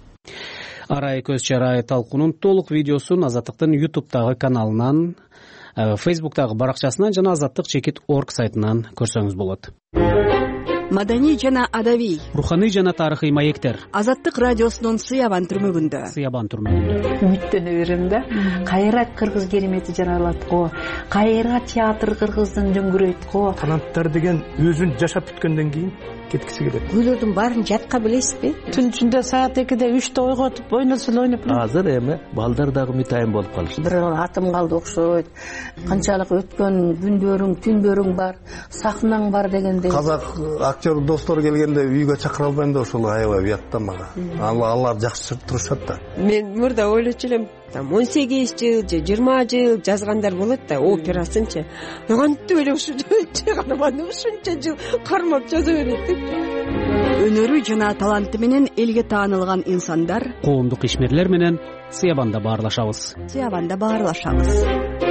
Арай көз чарай талкуунун толук видеосун Азаттыктын ютубтагы каналынан, фейсбуктагы баракчасынан жана азаттык чекит орг сайтынан көрсөңүз болот. Маданий жана адабий, руханий жана тарыхый маектер. Азаттык радиосунун Сыябан түрмөгүндө. Сыябан түрмөгүндө. Үмүттөнө берем да. Кайра кыргыз керемети жаралат го. Кайра театр кыргыздын дөңгүрөйт го. Таланттар деген өзүн жашап бүткөндөн кийин кеткиси келет. Күйлөрдүн баарын жатка билесизби? Түн ичинде саат экиде үчтө ойготуп ойносун ойноп. Азыр эми балдар дагы мытайын болуп калышты. Бир атым калды окшойт. Канчалык өткөн күндөрүң, түндөрүң бар, сахнаң бар дегенде. Казак актер достор келгенде үйгө чакыра албайм да, ошол аябай уятта мага. Алар жакшы турушат да. Мен мурда ойлочу элем, там он сегиз жыл же жыйырма жыл жазгандар болот да, операсынчы. Кантип эле ушунча гана ушунча жыл кармап жаза берет деп. Өнөрү жана таланты менен элге таанылган инсандар, коомдук ишмерлер менен Сыябанда баарлашабыз. Сыябанда баарлашабыз.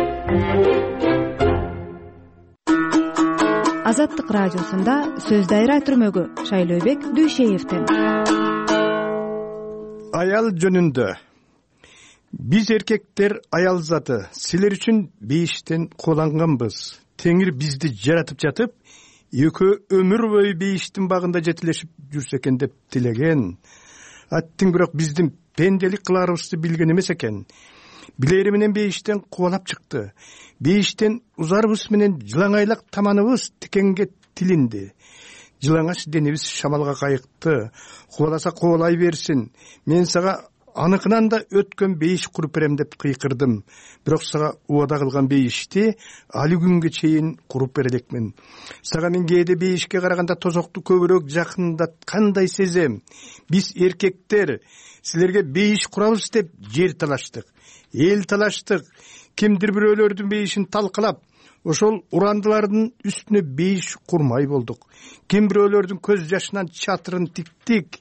Азаттык радиосунда сөз дайра түрмөгү Шайлообек Дүйшеевден. Аял жөнүндө. Биз эркектер аял заты, силер үчүн бейиштен кууланганбыз. Теңир бизди жаратып жатып, экөө өмүр бою бейиштин багында жетилешип жүрсө экен деп тилеген. Аттың бирок биздин пенделик кыларыбызды билген эмес экен. Билери менен бейиштен кубалап чыкты. Бейиштен узарыбыз менен жылаңайлак таманыбыз тикенге тилинди. Жылаңач денебиз шамалга кайыкты. Кубаласа кубалай берсин. Мен сага аныкынан да өткөн бейиш куруп берем деп кыйкырдым. Бирок сага убада кылган бейишти али күнгө чейин куруп бере элекмин. Сага мен кээде бейишке караганда тозокту көбүрөөк жакындаткандай сезем. Биз эркектер силерге бейиш курабыз деп жер талаштык, эл талаштык. Кимдир бирөөлөрдүн бейишин талкалап, ошол урандылардын үстүнө бейиш курмай болдук. Ким бирөөлөрдүн көз жашынан чатырын тиктик.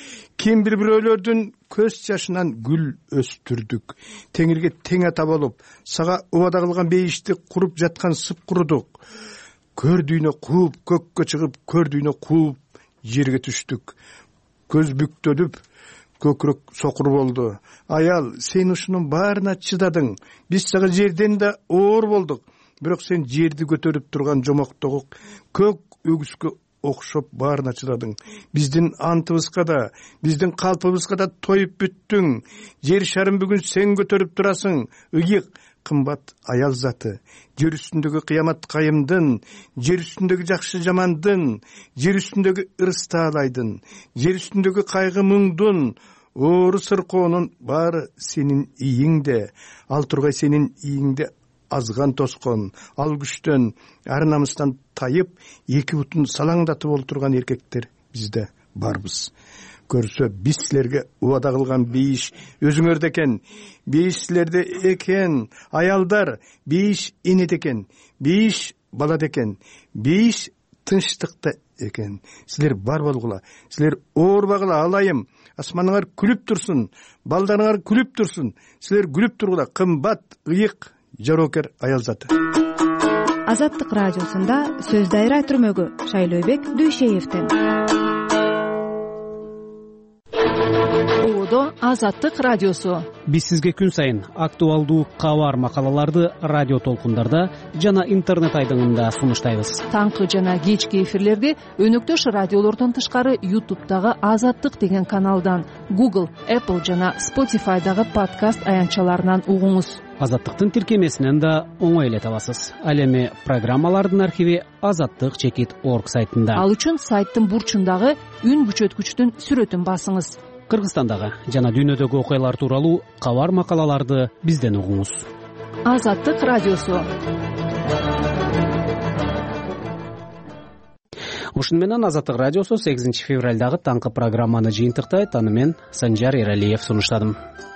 Ким бир бирөөлөрдүн көз жашынан гүл өстүрдүк. Теңирге тең ата болуп, сага убада кылган бейишти куруп жаткан сып курудук. Көрдүйнө кууп, көккө чыгып, көрдүйнө кууп, жерге түштүк. Көз бүктөлүп, көкүрөк сокур болду. Аял, сен ушунун баарына чыдадың. Биз сага жерден да оор болдук. Бирок сен жерди көтөрүп турган жомоктогу көк өгүскө окшоп баарына чыдадың. Биздин антыбызга да, биздин калпыбызга да тоюп бүттүң. Жер шарын бүгүн сен көтөрүп турасың. Ыйык, кымбат аял заты. Жер үстүндөгү кыямат кайымдын, жер үстүндөгү жакшы жамандын, жер үстүндөгү ырыс таалайдын, жер үстүндөгү кайгы муңдун, оору сыркоонун баары сенин ийиңде. Ал тургай сенин ийиңде азган тоскон, ал күчтөн, ар намыстан тайып, эки бутун салаңдатып олтурган эркектер бизде барбыз. Көрсө биз силерге убада кылган бейиш өзүңөрдө экен. Бейиш силерде экен. Аялдар, бейиш энеде экен. Бейиш балада экен. Бейиш тынчтыкта экен. Силер бар болгула. Силер оорбагыла, алайым. Асманыңар күлүп турсун, балдарыңар күлүп турсун. Силер күлүп тургула. Кымбат, ыйык, жарокер аял заты. Азаттык радиосунда сөз дайра түрмөгү Шайлообек Дүйшеевден. Азаттык радиосу. Биз сизге күн сайын актуалдуу кабар макалаларды радио толкундарда жана интернет айдыңында сунуштайбыз. Таңкы жана кечки эфирлерди өнөктөш радиолордон тышкары ютубтагы Азаттык деген каналдан, Google, Apple жана Spotify'дагы подкаст аянтчаларынан угуңуз. Азаттыктын тиркемесинен да оңой эле табасыз. Ал эми программалардын архиви азаттык чекит точка орг сайтында. Ал үчүн сайттын бурчундагы үн күчөткүчтүн сүрөтүн басыңыз. Кыргызстандагы жана дүйнөдөгү окуялар тууралуу кабар макалаларды бизден угуңуз. Азаттык радиосу. Ушуну менен Азаттык радиосу сегизинчи февралдагы таңкы программаны жыйынтыктайт. Аны мен Санжар Эралиев сунуштадым.